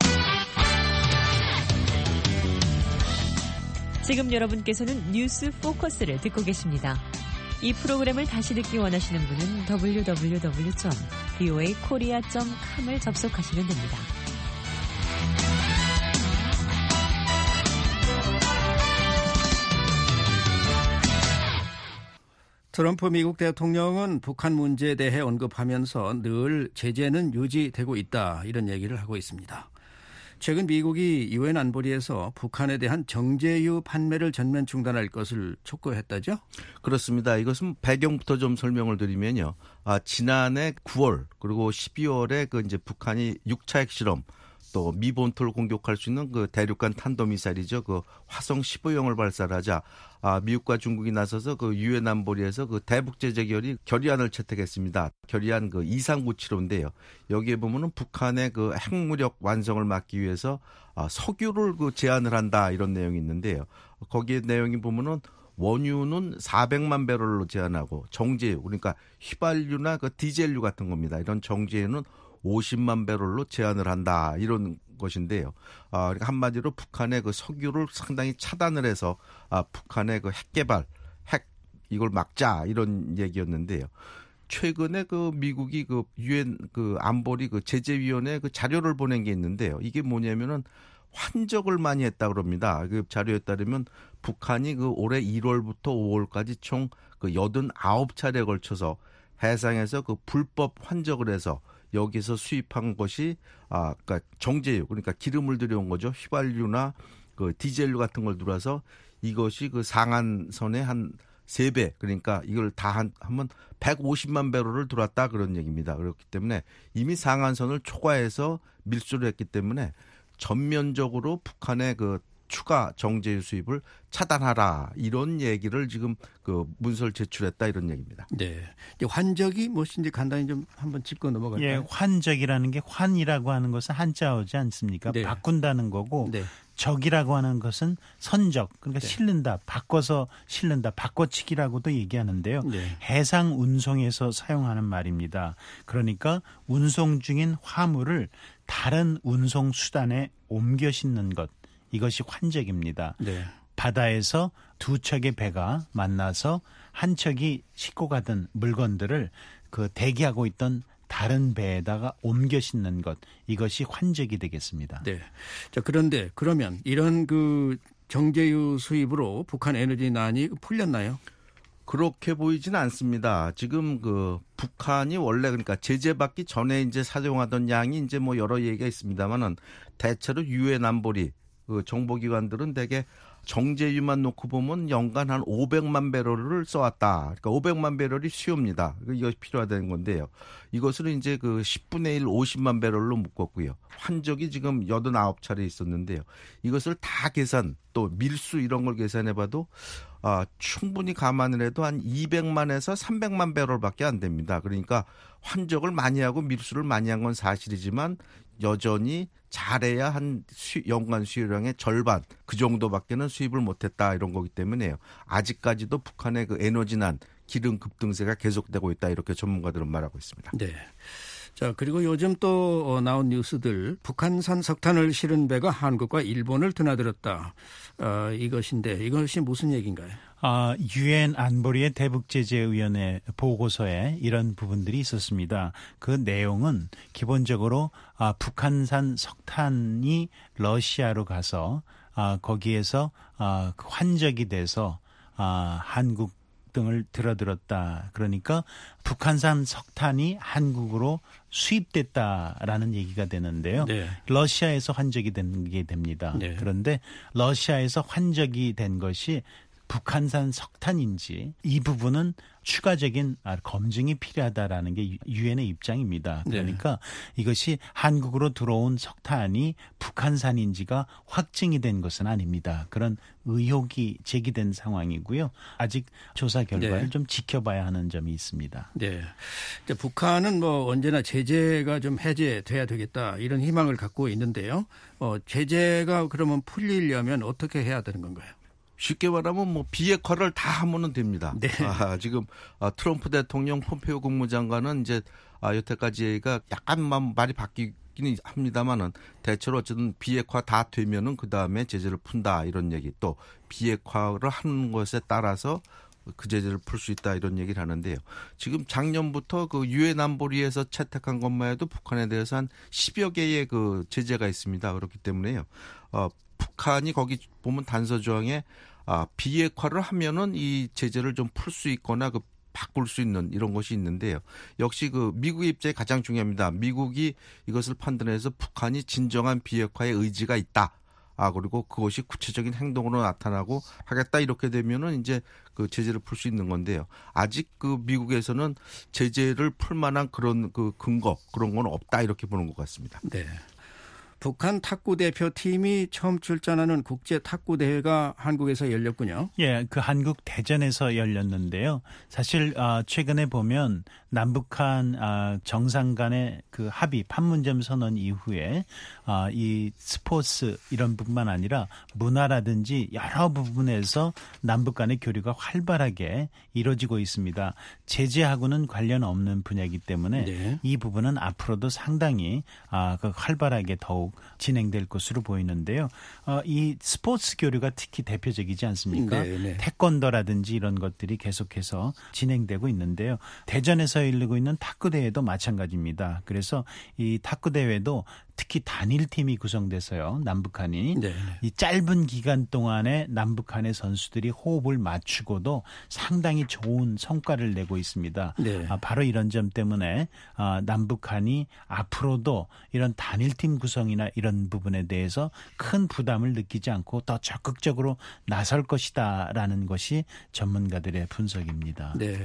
지금 여러분께서는 뉴스 포커스를 듣고 계십니다. 이 프로그램을 다시 듣기 원하시는 분은 더블유 더블유 더블유 점 브이오에이 코리아 점 컴을 접속하시면 됩니다. 트럼프 미국 대통령은 북한 문제에 대해 언급하면서 늘 제재는 유지되고 있다 이런 얘기를 하고 있습니다. 최근 미국이 유엔 안보리에서 북한에 대한 정제유 판매를 전면 중단할 것을 촉구했다죠? 그렇습니다. 이것은 배경부터 좀 설명을 드리면요. 아, 지난해 구월 그리고 십이월에 그 이제 북한이 육 차 핵실험 또 미 본토를 공격할 수 있는 그 대륙간 탄도미사일이죠. 그 화성 십오형을 발사하자 아, 미국과 중국이 나서서 그 유엔 안보리에서 그 대북 제재 결의 결의안을 채택했습니다. 결의안 그 이삼구칠호인데요. 여기에 보면은 북한의 그 핵무력 완성을 막기 위해서 아, 석유를 그 제한을 한다 이런 내용이 있는데요. 거기에 내용이 보면은 원유는 사백만 배럴로 제한하고 정제유 그러니까 휘발유나 그 디젤유 같은 겁니다. 이런 정제유는 오십만 배럴로 제한을 한다 이런 것인데요. 아, 그러니까 한마디로 북한의 그 석유를 상당히 차단을 해서 아, 북한의 그 핵 개발, 핵 이걸 막자 이런 얘기였는데요. 최근에 그 미국이 그 유엔 그 안보리 그 제재위원회 그 자료를 보낸 게 있는데요. 이게 뭐냐면은 환적을 많이 했다 그럽니다. 그 자료에 따르면 북한이 그 올해 일월부터 오월까지 총 그 여든아홉 차례에 걸쳐서 해상에서 그 불법 환적을 해서 여기서 수입한 것이 아, 그러니까 정제유 그러니까 기름을 들여온 거죠. 휘발유나 그 디젤유 같은 걸 들어와서 이것이 그 상한선의 한 세 배 그러니까 이걸 다 한, 하면 백오십만 배럴을 들어왔다 그런 얘기입니다. 그렇기 때문에 이미 상한선을 초과해서 밀수를 했기 때문에 전면적으로 북한의 그 추가 정제유 수입을 차단하라 이런 얘기를 지금 그 문서를 제출했다 이런 얘기입니다. 네, 이제 환적이 무엇인지 간단히 좀 한번 짚고 넘어갈까요? 예, 환적이라는 게 환이라고 하는 것은 한자어지 않습니까? 네. 바꾼다는 거고 네. 적이라고 하는 것은 선적 그러니까 네. 실른다, 바꿔서 실른다, 바꿔치기라고도 얘기하는데요. 네. 해상 운송에서 사용하는 말입니다. 그러니까 운송 중인 화물을 다른 운송 수단에 옮겨 싣는 것. 이것이 환적입니다. 네. 바다에서 두 척의 배가 만나서 한 척이 싣고 가던 물건들을 그 대기하고 있던 다른 배에다가 옮겨 싣는 것. 이것이 환적이 되겠습니다. 네. 자, 그런데 그러면 이런 그 정제유 수입으로 북한 에너지난이 풀렸나요? 그렇게 보이지는 않습니다. 지금 그 북한이 원래 그러니까 제재받기 전에 이제 사용하던 양이 이제 뭐 여러 얘기가 있습니다만은 대체로 유엔 안보리 그 정보기관들은 대개 정제유만 놓고 보면 연간 한 오백만 배럴을 써왔다. 그러니까 오백만 배럴이 수요입니다. 이것이 필요하다는 건데요. 이것을 이제 그 십분의 일 오십만 배럴로 묶었고요. 환적이 지금 여든아홉 차례 있었는데요. 이것을 다 계산 또 밀수 이런 걸 계산해봐도 아, 충분히 감안을 해도 한 이백만에서 삼백만 배럴밖에 안 됩니다. 그러니까 환적을 많이 하고 밀수를 많이 한 건 사실이지만 여전히 잘해야 한 수, 연간 수요량의 절반 그 정도밖에는 수입을 못했다 이런 거기 때문에요. 아직까지도 북한의 그 에너지난 기름 급등세가 계속되고 있다 이렇게 전문가들은 말하고 있습니다. 네. 자, 그리고 요즘 또 나온 뉴스들, 북한산 석탄을 실은 배가 한국과 일본을 드나들었다. 어, 이것인데 이것이 무슨 얘기인가요? 아, 유엔 안보리의 대북제재위원회 보고서에 이런 부분들이 있었습니다. 그 내용은 기본적으로 아, 북한산 석탄이 러시아로 가서 아, 거기에서 아, 환적이 돼서 아, 한국 등을 들어들었다. 그러니까 북한산 석탄이 한국으로 수입됐다라는 얘기가 되는데요. 네. 러시아에서 환적이 된 게 됩니다. 네. 그런데 러시아에서 환적이 된 것이 북한산 석탄인지 이 부분은 추가적인 검증이 필요하다라는 게 유엔의 입장입니다. 그러니까 네. 이것이 한국으로 들어온 석탄이 북한산인지가 확증이 된 것은 아닙니다. 그런 의혹이 제기된 상황이고요. 아직 조사 결과를 네. 좀 지켜봐야 하는 점이 있습니다. 네, 이제 북한은 뭐 언제나 제재가 좀 해제돼야 되겠다 이런 희망을 갖고 있는데요. 어, 제재가 그러면 풀리려면 어떻게 해야 되는 건가요? 쉽게 말하면 뭐 비핵화를 다 하면 됩니다. 네. 아, 지금 트럼프 대통령, 폼페이오 국무장관은 이제 여태까지가 약간만 말이 바뀌긴 합니다만은 대체로 어쨌든 비핵화 다 되면은 그 다음에 제재를 푼다 이런 얘기, 또 비핵화를 하는 것에 따라서 그 제재를 풀 수 있다 이런 얘기를 하는데요. 지금 작년부터 그 유엔 안보리에서 채택한 것만 해도 북한에 대해서 한 십여 개의 그 제재가 있습니다. 그렇기 때문에요. 어, 북한이 거기 보면 단서 조항에 아, 비핵화를 하면은 이 제재를 좀 풀 수 있거나 그 바꿀 수 있는 이런 것이 있는데요. 역시 그 미국의 입장이 가장 중요합니다. 미국이 이것을 판단해서 북한이 진정한 비핵화의 의지가 있다. 아, 그리고 그것이 구체적인 행동으로 나타나고 하겠다 이렇게 되면은 이제 그 제재를 풀 수 있는 건데요. 아직 그 미국에서는 제재를 풀 만한 그런 그 근거 그런 건 없다 이렇게 보는 것 같습니다. 네. 북한 탁구 대표팀이 처음 출전하는 국제 탁구 대회가 한국에서 열렸군요. 예, 그 한국 대전에서 열렸는데요. 사실 최근에 보면 남북한 정상 간의 그 합의 판문점 선언 이후에 이 스포츠 이런 부분만 아니라 문화라든지 여러 부분에서 남북 간의 교류가 활발하게 이루어지고 있습니다. 제재하고는 관련 없는 분야이기 때문에 네. 이 부분은 앞으로도 상당히 활발하게 더욱 진행될 것으로 보이는데요. 어, 이 스포츠 교류가 특히 대표적이지 않습니까? 네네. 태권도라든지 이런 것들이 계속해서 진행되고 있는데요. 대전에서 열리고 있는 탁구 대회도 마찬가지입니다. 그래서 이 탁구 대회도 특히 단일팀이 구성돼서요. 남북한이 네네. 이 짧은 기간 동안에 남북한의 선수들이 호흡을 맞추고도 상당히 좋은 성과를 내고 있습니다. 네. 아, 바로 이런 점 때문에 아, 남북한이 앞으로도 이런 단일팀 구성이나 이런 부분에 대해서 큰 부담을 느끼지 않고 더 적극적으로 나설 것이다라는 것이 전문가들의 분석입니다. 네.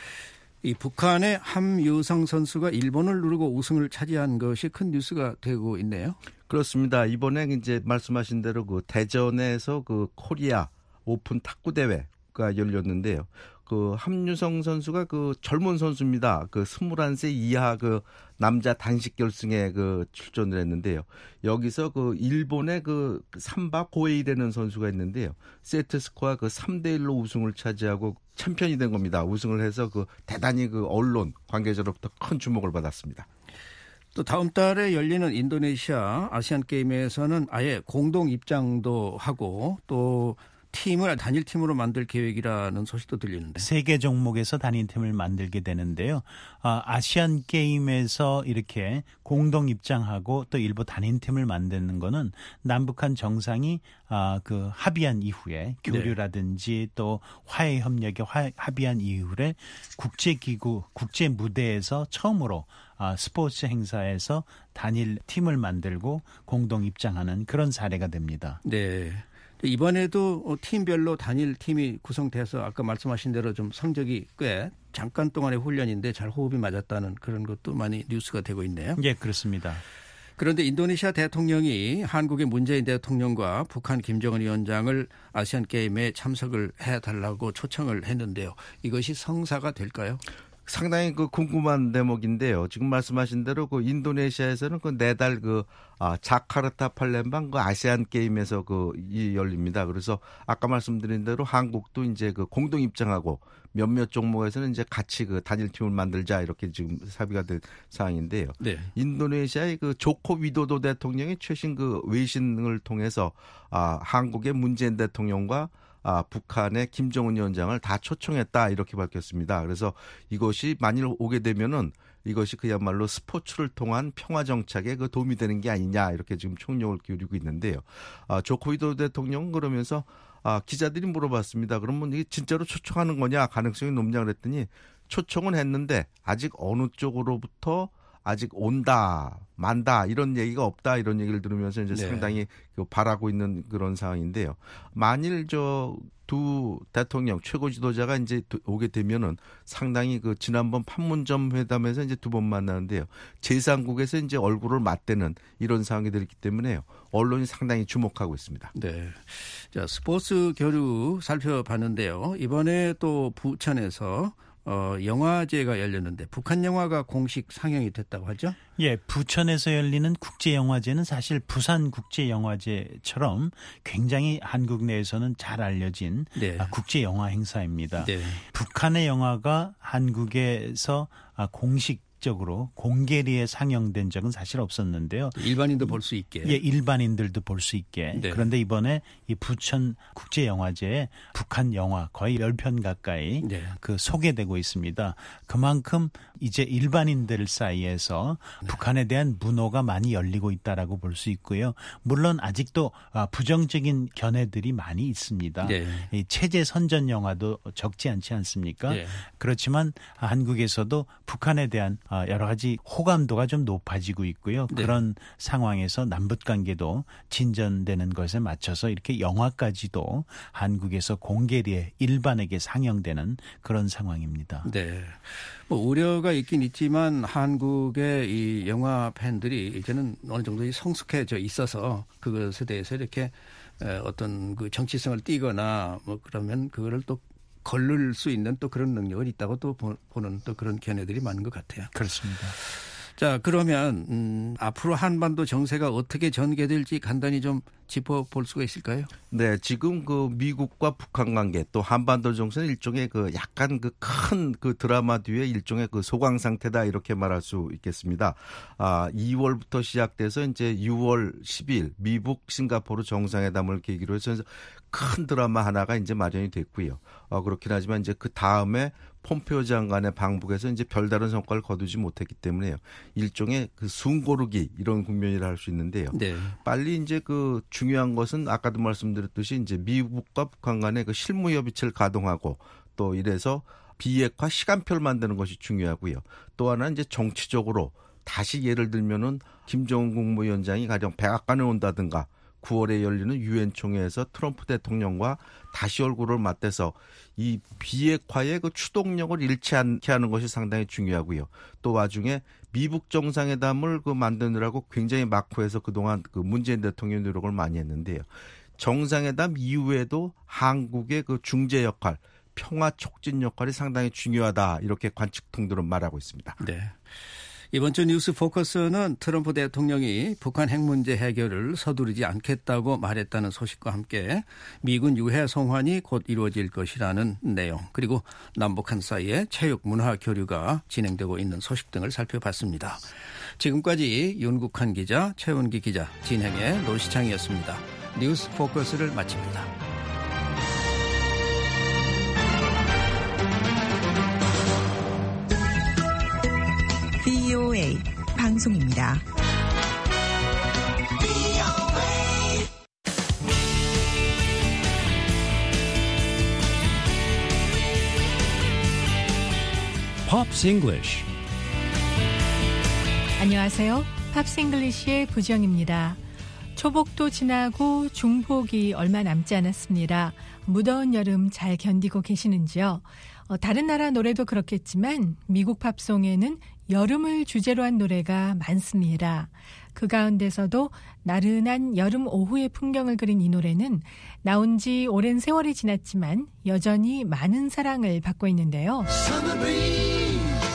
이 북한의 함유성 선수가 일본을 누르고 우승을 차지한 것이 큰 뉴스가 되고 있네요. 그렇습니다. 이번에 이제 말씀하신 대로 그 대전에서 그 코리아 오픈 탁구 대회가 열렸는데요. 그 함유성 선수가 그 젊은 선수입니다. 그 스물한 세 이하 그 남자 단식 결승에 그 출전을 했는데요. 여기서 그 일본의 그 삼바 고에이라는 선수가 있는데요. 세트 스코어 그 삼 대 일로 우승을 차지하고 챔피언이 된 겁니다. 우승을 해서 그 대단히 그 언론 관계자로부터 큰 주목을 받았습니다. 또 다음 달에 열리는 인도네시아 아시안 게임에서는 아예 공동 입장도 하고 또 팀을 단일 팀으로 만들 계획이라는 소식도 들리는데. 세 개 종목에서 단일 팀을 만들게 되는데요. 아, 아시안 게임에서 이렇게 공동 입장하고 또 일부 단일 팀을 만드는 거는 남북한 정상이 아, 그 합의한 이후에 교류라든지 네. 또 화해 협력에 화, 합의한 이후에 국제기구, 국제 무대에서 처음으로 아, 스포츠 행사에서 단일 팀을 만들고 공동 입장하는 그런 사례가 됩니다. 네. 이번에도 팀별로 단일 팀이 구성돼서 아까 말씀하신 대로 좀 성적이 꽤 잠깐 동안의 훈련인데 잘 호흡이 맞았다는 그런 것도 많이 뉴스가 되고 있네요. 예, 그렇습니다. 그런데 인도네시아 대통령이 한국의 문재인 대통령과 북한 김정은 위원장을 아시안 게임에 참석을 해달라고 초청을 했는데요. 이것이 성사가 될까요? 상당히 그 궁금한 대목인데요. 지금 말씀하신 대로 그 인도네시아에서는 그 내달 그 아, 자카르타 팔렘방 그 아시안 게임에서 그 이 열립니다. 그래서 아까 말씀드린 대로 한국도 이제 그 공동 입장하고 몇몇 종목에서는 이제 같이 그 단일팀을 만들자 이렇게 지금 합의가 된 상황인데요. 네. 인도네시아의 그 조코 위도도 대통령이 최신 그 외신을 통해서 아, 한국의 문재인 대통령과 아, 북한의 김정은 위원장을 다 초청했다 이렇게 밝혔습니다. 그래서 이것이 만일 오게 되면은 이것이 그야말로 스포츠를 통한 평화 정착에 그 도움이 되는 게 아니냐 이렇게 지금 총력을 기울이고 있는데요. 아, 조코 위도도 대통령은 그러면서 아, 기자들이 물어봤습니다. 그러면 이게 진짜로 초청하는 거냐 가능성이 높냐 그랬더니 초청은 했는데 아직 어느 쪽으로부터 아직 온다, 만다 이런 얘기가 없다 이런 얘기를 들으면서 이제 네. 상당히 바라고 있는 그런 상황인데요. 만일 저 두 대통령 최고 지도자가 이제 오게 되면은 상당히 그 지난번 판문점 회담에서 이제 두 번 만나는데요. 제삼국에서 이제 얼굴을 맞대는 이런 상황이 되기 때문에요. 언론이 상당히 주목하고 있습니다. 네. 자, 스포츠 교류 살펴봤는데요. 이번에 또 부천에서 어, 영화제가 열렸는데 북한 영화가 공식 상영이 됐다고 하죠? 예, 부천에서 열리는 국제영화제는 사실 부산국제영화제처럼 굉장히 한국 내에서는 잘 알려진 네. 국제영화 행사입니다. 네. 북한의 영화가 한국에서 공식 적으로 공개리에 상영된 적은 사실 없었는데요. 일반인도 볼 수 있게. 예, 일반인들도 볼 수 있게. 네. 그런데 이번에 이 부천 국제영화제에 북한 영화 거의 열 편 가까이 네. 그 소개되고 있습니다. 그만큼 이제 일반인들 사이에서 네. 북한에 대한 문호가 많이 열리고 있다라고 볼 수 있고요. 물론 아직도 부정적인 견해들이 많이 있습니다. 네. 이 체제 선전 영화도 적지 않지 않습니까? 네. 그렇지만 한국에서도 북한에 대한 여러 가지 호감도가 좀 높아지고 있고요. 네. 그런 상황에서 남북관계도 진전되는 것에 맞춰서 이렇게 영화까지도 한국에서 공개리에 일반에게 상영되는 그런 상황입니다. 네. 뭐 우려가 있긴 있지만 한국의 이 영화 팬들이 이제는 어느 정도 성숙해져 있어서 그것에 대해서 이렇게 어떤 그 정치성을 띠거나 뭐 그러면 그거를 또 걸를 수 있는 또 그런 능력이 있다고 또 보는 또 그런 견해들이 많은 것 같아요. 그렇습니다. 자, 그러면 음, 앞으로 한반도 정세가 어떻게 전개될지 간단히 좀 짚어볼 수가 있을까요? 네, 지금 그 미국과 북한 관계 또 한반도 정세는 일종의 그 약간 그 큰 그 드라마 뒤에 일종의 그 소강 상태다 이렇게 말할 수 있겠습니다. 아, 이월부터 시작돼서 이제 유월 십일 미국 싱가포르 정상회담을 계기로 해서 큰 드라마 하나가 이제 마련이 됐고요. 어, 그렇긴 하지만 이제 그 다음에 폼페오 장관의 방북에서 이제 별다른 성과를 거두지 못했기 때문에요. 일종의 그 숨고르기 이런 국면이라 할 수 있는데요. 네. 빨리 이제 그 중요한 것은 아까도 말씀드렸듯이 이제 미국과 북한 간의 그 실무 협의체를 가동하고 또 이래서 비핵화 시간표를 만드는 것이 중요하고요. 또 하나 이제 정치적으로 다시 예를 들면은 김정은 국무위원장이 가령 백악관에 온다든가 구월에 열리는 유엔 총회에서 트럼프 대통령과 다시 얼굴을 맞대서 이 비핵화의 그 추동력을 잃지 않게 하는 것이 상당히 중요하고요. 또 와중에 미국 정상회담을 그 만드느라고 굉장히 막후해서 그동안 그 문재인 대통령 노력을 많이 했는데요. 정상회담 이후에도 한국의 그 중재 역할, 평화 촉진 역할이 상당히 중요하다 이렇게 관측통들은 말하고 있습니다. 네. 이번 주 뉴스 포커스는 트럼프 대통령이 북한 핵 문제 해결을 서두르지 않겠다고 말했다는 소식과 함께 미군 유해 송환이 곧 이루어질 것이라는 내용, 그리고 남북한 사이에 체육 문화 교류가 진행되고 있는 소식 등을 살펴봤습니다. 지금까지 윤국한 기자, 최원기 기자, 진행의 노시창이었습니다. 뉴스 포커스를 마칩니다. 브이오에이 방송입니다. Pops English. 안녕하세요. 팝스 잉글리시의 부정입니다. 초복도 지나고 중복이 얼마 남지 않았습니다. 무더운 여름 잘 견디고 계시는지요? 어, 다른 나라 노래도 그렇겠지만 미국 팝송에는 여름을 주제로 한 노래가 많습니다. 그 가운데서도 나른한 여름 오후의 풍경을 그린 이 노래는 나온 지 오랜 세월이 지났지만 여전히 많은 사랑을 받고 있는데요. Summer breeze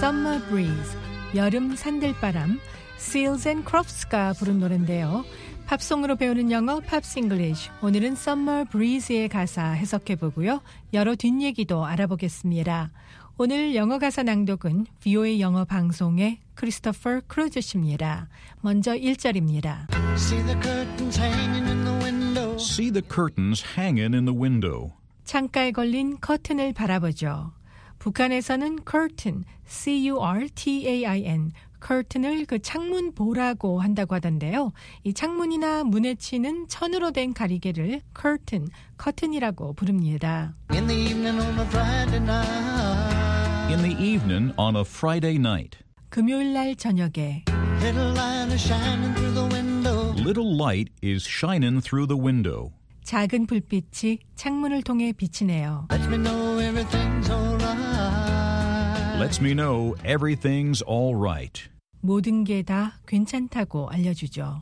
Summer Breeze, 여름 산들바람, Seals and Crofts가 부른 노래인데요. 팝송으로 배우는 영어 팝스 잉글리쉬. 오늘은 Summer Breeze의 가사 해석해보고요. 여러 뒷얘기도 알아보겠습니다. 오늘 영어 가사 낭독은 브이오에이 영어 방송의 크리스토퍼 크루즈 씨입니다. 먼저 일 절입니다. See the curtains hanging in the window. See the curtains hanging in the window. 창가에 걸린 커튼을 바라보죠. 북한에서는 curtain, C U R T A I N, curtain을 그 창문 보라고 한다고 하던데요. 이 창문이나 문에 치는 천으로 된 가리개를 curtain, 커튼이라고 부릅니다. In the evening on a Friday night. In the evening on a Friday night. 금요일 날 저녁에 Little light is shining through the window. Little light is shining through the window. 작은 불빛이 창문을 통해 비치네요. Lets me know everything's alright. Lets me know everything's all right. 모든 게 다 괜찮다고 알려주죠.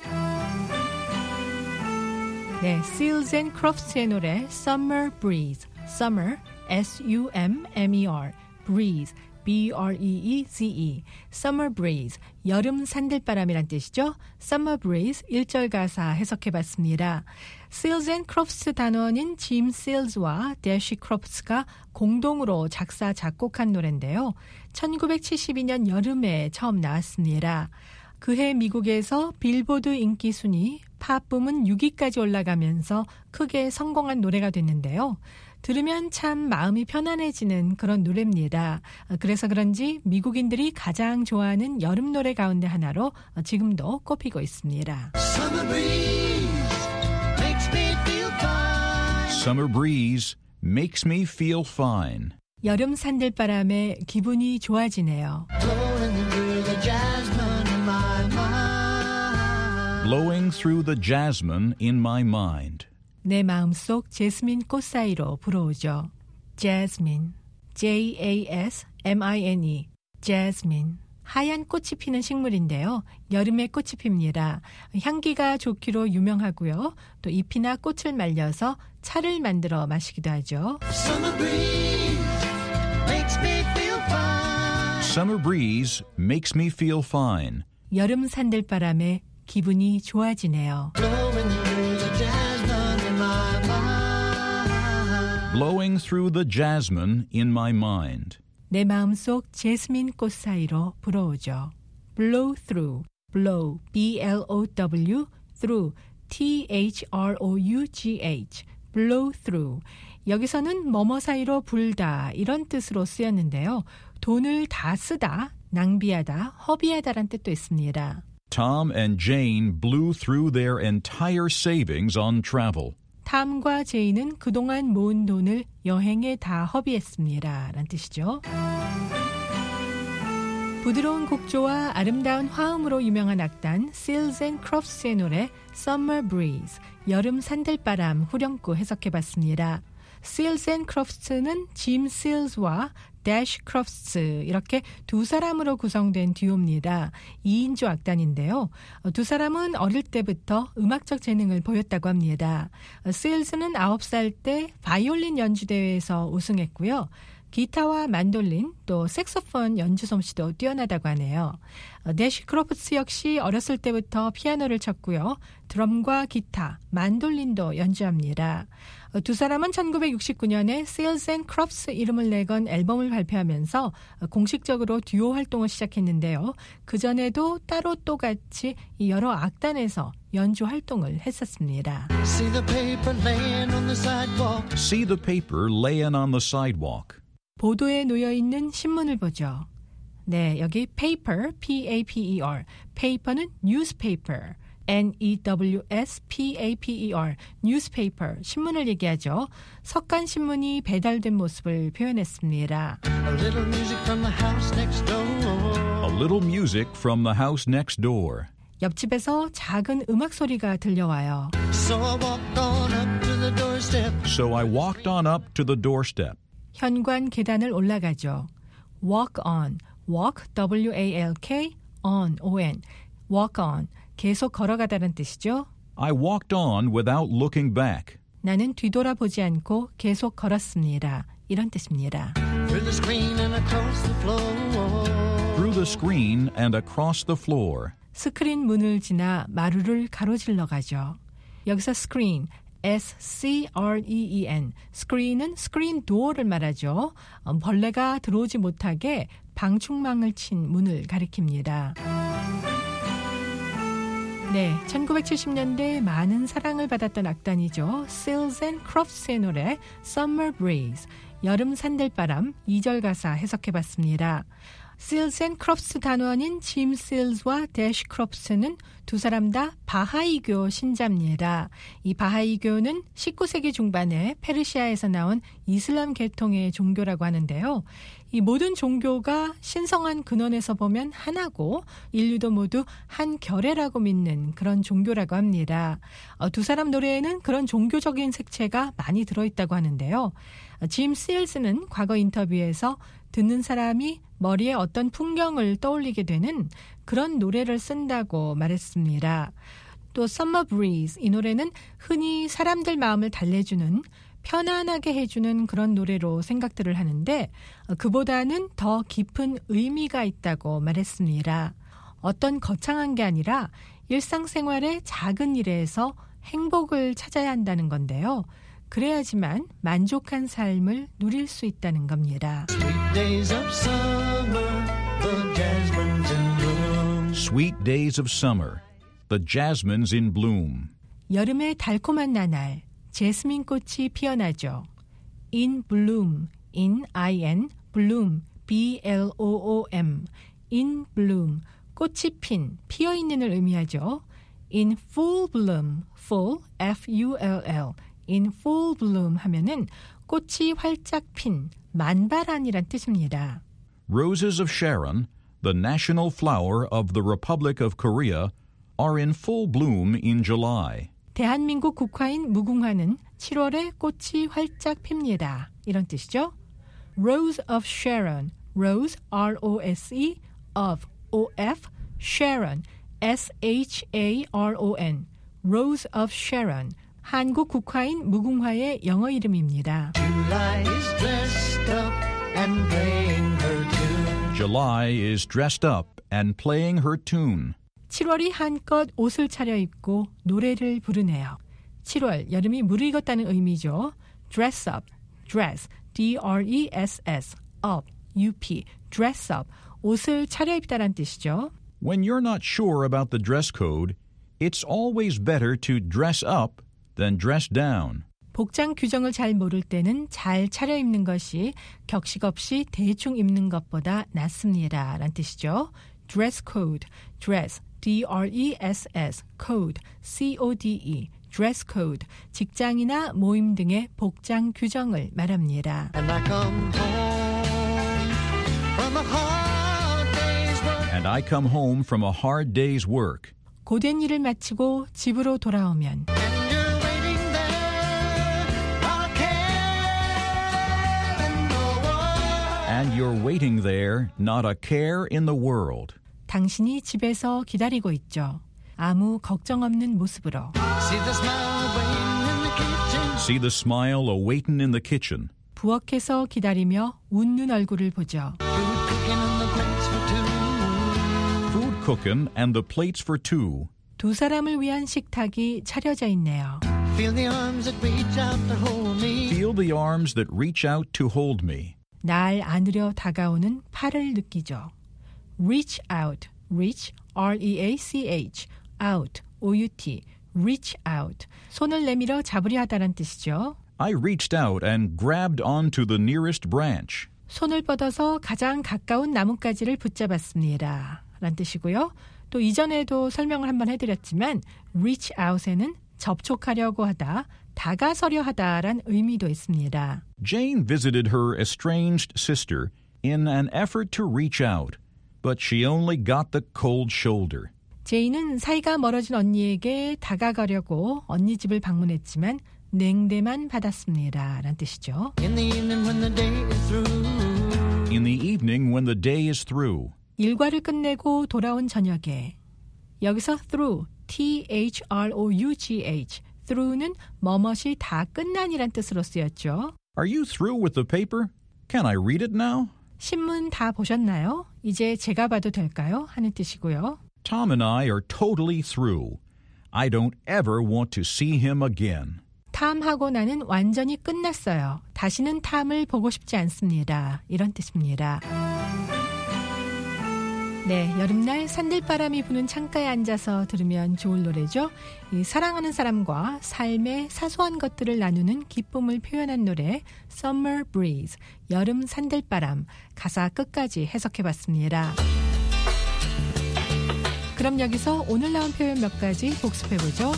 네, Seals and Crofts의 노래 Summer Breeze, Summer, S U M M E R, Breeze, B R E E Z E, Summer Breeze, 여름 산들바람이란 뜻이죠. Summer Breeze 일 절 가사 해석해봤습니다. Seals and Crofts 단원인 짐 Seals와 Dash Crofts가 공동으로 작사, 작곡한 노래인데요. 천구백칠십이 년 여름에 처음 나왔습니다. 그해 미국에서 빌보드 인기 순위 팝 부문 육 위까지 올라가면서 크게 성공한 노래가 됐는데요. 들으면 참 마음이 편안해지는 그런 노래입니다. 그래서 그런지 미국인들이 가장 좋아하는 여름 노래 가운데 하나로 지금도 꼽히고 있습니다. Summer breeze makes me feel fine. Summer breeze makes me feel fine. 여름 산들바람에 기분이 좋아지네요. Blowing through the jasmine in my mind. Blowing through the jasmine in my mind. 내 마음속 제스민 꽃 사이로 불어오죠. Jasmine, J A S M I N E, Jasmine. 하얀 꽃이 피는 식물인데요. 여름에 꽃이 핍니다. 향기가 좋기로 유명하고요. 또 잎이나 꽃을 말려서 차를 만들어 마시기도 하죠. Summer breeze makes me feel fine. Summer breeze makes me feel fine. 여름 산들바람에 기분이 좋아지네요. Blowing through the jasmine in my mind. Blowing through the jasmine in my mind. 내 마음속 제스민 꽃 사이로 불어오죠. Blow through, blow, B L O W, through, T H R O U G H, blow through. 여기서는 뭐뭐 사이로 불다 이런 뜻으로 쓰였는데요. 돈을 다 쓰다, 낭비하다, 허비하다란 뜻도 있습니다. Tom and Jane blew through their entire savings on travel. 탐과 제이는 그동안 모은 돈을 여행에 다 허비했습니다. 라는 뜻이죠. 부드러운 곡조와 아름다운 화음으로 유명한 악단 Seals and Crofts의 노래 Summer Breeze, 여름 산들바람 후렴구 해석해봤습니다. Seals and Crofts는 짐 Seals와 Dash Crofts 이렇게 두 사람으로 구성된 듀오입니다. 이 인조 악단인데요. 두 사람은 어릴 때부터 음악적 재능을 보였다고 합니다. Seals는 아홉 살 때 바이올린 연주대회에서 우승했고요. 기타와 만돌린 또 색소폰 연주 솜씨도 뛰어나다고 하네요. 대시 크로프츠 역시 어렸을 때부터 피아노를 쳤고요. 드럼과 기타, 만돌린도 연주합니다. 두 사람은 천구백육십구 년에 Seals and Crofts 이름을 내건 앨범을 발표하면서 공식적으로 듀오 활동을 시작했는데요. 그전에도 따로 또 같이 여러 악단에서 연주 활동을 했었습니다. See the paper laying on the sidewalk. See the paper laying on the sidewalk. 보도에 놓여있는 신문을 보죠. 네, 여기 paper, P A P E R, paper는 newspaper, N E W S P A P E R, newspaper, 신문을 얘기하죠. 석간 신문이 배달된 모습을 표현했습니다. A little music from the house next door. A little music from the house next door. 옆집에서 작은 음악 소리가 들려와요. So I walked on up to the doorstep. So I walked on up to the doorstep. 현관 계단을 올라가죠. walk on, walk, W A L K, on, O N, walk on, 계속 걸어가다는 뜻이죠. I walked on without looking back. 나는 뒤돌아보지 않고 계속 걸었습니다. 이런 뜻입니다. Through the screen and across the floor. the screen and across the floor. 스크린 문을 지나 마루를 가로질러 가죠. 여기서 screen, S C R E E N, screen은 screen door를 말하죠. 벌레가 들어오지 못하게 방충망을 친 문을 가리킵니다. 네, 천구백칠십 년대 많은 사랑을 받았던 악단이죠. Seals and Crofts의 노래 Summer Breeze, 여름 산들바람 이 절 가사 해석해봤습니다. Seals and Crofts 단원인 짐 Seals와 Dash Crofts는 두 사람 다 바하이교 신자입니다. 이 바하이교는 십구 세기 중반에 페르시아에서 나온 이슬람 계통의 종교라고 하는데요. 이 모든 종교가 신성한 근원에서 보면 하나고 인류도 모두 한 결애라고 믿는 그런 종교라고 합니다. 어, 두 사람 노래에는 그런 종교적인 색채가 많이 들어있다고 하는데요. 짐 Seals는 과거 인터뷰에서 듣는 사람이 머리에 어떤 풍경을 떠올리게 되는 그런 노래를 쓴다고 말했습니다. 또 Summer Breeze, 이 노래는 흔히 사람들 마음을 달래주는, 편안하게 해주는 그런 노래로 생각들을 하는데 그보다는 더 깊은 의미가 있다고 말했습니다. 어떤 거창한 게 아니라 일상생활의 작은 일에서 행복을 찾아야 한다는 건데요. 그래야지만 만족한 삶을 누릴 수 있다는 겁니다. Sweet days of summer, the jasmine's in bloom. Sweet days of summer, the jasmine's in bloom. 여름의 달콤한 나날, 제스민 꽃이 피어나죠. In bloom, in I-N, bloom, B L O O M, in bloom, 꽃이 핀, 피어있는을 의미하죠. In full bloom, full, F U L L, in full bloom 하면은 꽃이 활짝 핀, 만발한이란 뜻입니다. Roses of Sharon, the national flower of the Republic of Korea, are in full bloom in July. 대한민국 국화인 무궁화는 칠월에 꽃이 활짝 핍니다. 이런 뜻이죠. Rose of Sharon, Rose, R O S E, of, O F, Sharon, S H A R O N, Rose of Sharon, 한국 국화인 무궁화의 영어 이름입니다. July is dressed up and playing her tune. July is dressed up and playing her tune. 칠월이 한껏 옷을 차려입고 노래를 부르네요. 칠월, 여름이 무르익었다는 의미죠. Dress up, dress, D R E S S, up, U P, dress up, 옷을 차려입다란 뜻이죠. When you're not sure about the dress code, it's always better to dress up than dress down. 복장 규정을 잘 모를 때는 잘 차려입는 것이 격식 없이 대충 입는 것보다 낫습니다. 라는 뜻이죠. Dress code, dress, D R E S S, code, C O D E, dress code, 직장이나 모임 등의 복장 규정을 말합니다. And I come home from a hard day's work. And I come home from a hard day's work. 고된 일을 마치고 집으로 돌아오면 And you're waiting there, not a care in the world. 당신이 집에서 기다리고 있죠. 아무 걱정 없는 모습으로. See the smile waiting in the kitchen. See the smile awaiting in the kitchen. 부엌에서 기다리며 웃는 얼굴을 보죠. Food cooking and the plates for two. Food cooking and the plates for two. 두 사람을 위한 식탁이 차려져 있네요. Feel the arms that reach out to hold me. Feel the arms that reach out to hold me. 날 안으려 다가오는 팔을 느끼죠. Reach out, reach, R E A C H, out, O U T, reach out. 손을 내밀어 잡으려 하다란 뜻이죠. I reached out and grabbed onto the nearest branch. 손을 뻗어서 가장 가까운 나뭇가지를 붙잡았습니다. 라는 뜻이고요. 또 이전에도 설명을 한번 해드렸지만 reach out에는 접촉하려고 하다, 다가서려 하다란 의미도 있습니다. Jane visited her estranged sister in an effort to reach out, but she only got the cold shoulder. 제인은 사이가 멀어진 언니에게 다가가려고 언니 집을 방문했지만 냉대만 받았습니다. 라는 뜻이죠. In the evening when the day is through. In the evening when the day is through. 일과를 끝내고 돌아온 저녁에. 여기서 through, T H R O U G H, through는 뭐뭇이 다 끝난이란 뜻으로 쓰였죠. Are you through with the paper? Can I read it now? 신문 다 보셨나요? 이제 제가 봐도 될까요? 하는 뜻이고요. Tom and I are totally through. I don't ever want to see him again. 탐하고 나는 완전히 끝났어요. 다시는 탐을 보고 싶지 않습니다. 이런 뜻입니다. 네, 여름날 산들바람이 부는 창가에 앉아서 들으면 좋을 노래죠. 이 사랑하는 사람과 삶의 사소한 것들을 나누는 기쁨을 표현한 노래 Summer Breeze, 여름 산들바람, 가사 끝까지 해석해봤습니다. 그럼 여기서 오늘 나온 표현 몇 가지 복습해보죠.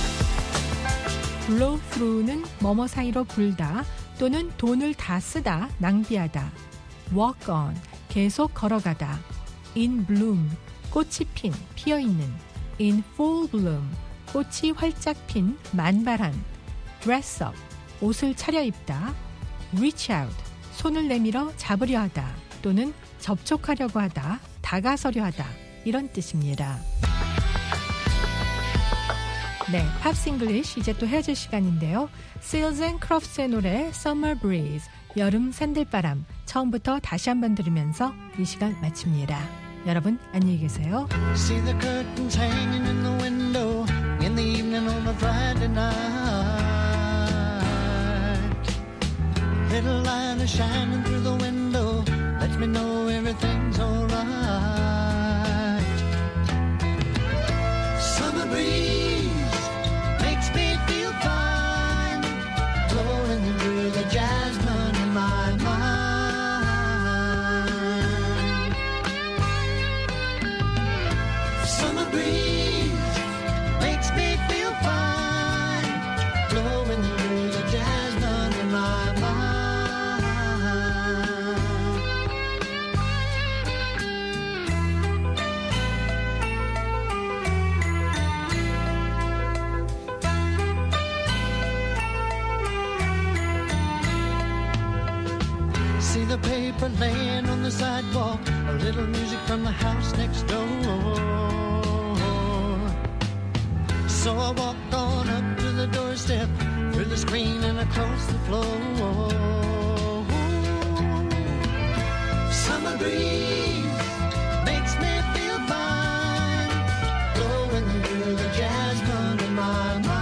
blow through는 뭐뭐 사이로 불다 또는 돈을 다 쓰다, 낭비하다. walk on, 계속 걸어가다. in bloom, 꽃이 핀, 피어있는. in full bloom, 꽃이 활짝 핀, 만발한. dress up, 옷을 차려입다. reach out, 손을 내밀어 잡으려 하다 또는 접촉하려고 하다, 다가서려 하다. 이런 뜻입니다. 네, 팝스 잉글리쉬 이제 또 헤어질 시간인데요. Seals and Crofts의 노래 Summer Breeze, 여름 산들바람 처음부터 다시 한번 들으면서 이 시간 마칩니다. 여러분 안녕히 계세요. See the curtains hanging in the window in the evening on a Friday night. Little light is shining through the window, lets me know everything's alright. Summer breeze makes me feel fine, blowing through the jasmine in my mind. Summer breeze makes me feel fine, blowing through the jasmine in my mind. See the paper laying on the sidewalk, a little music from the house next door. So I walked on up to the doorstep, through the screen and across the floor. Summer breeze makes me feel fine, blowing through the jasmine in my mind.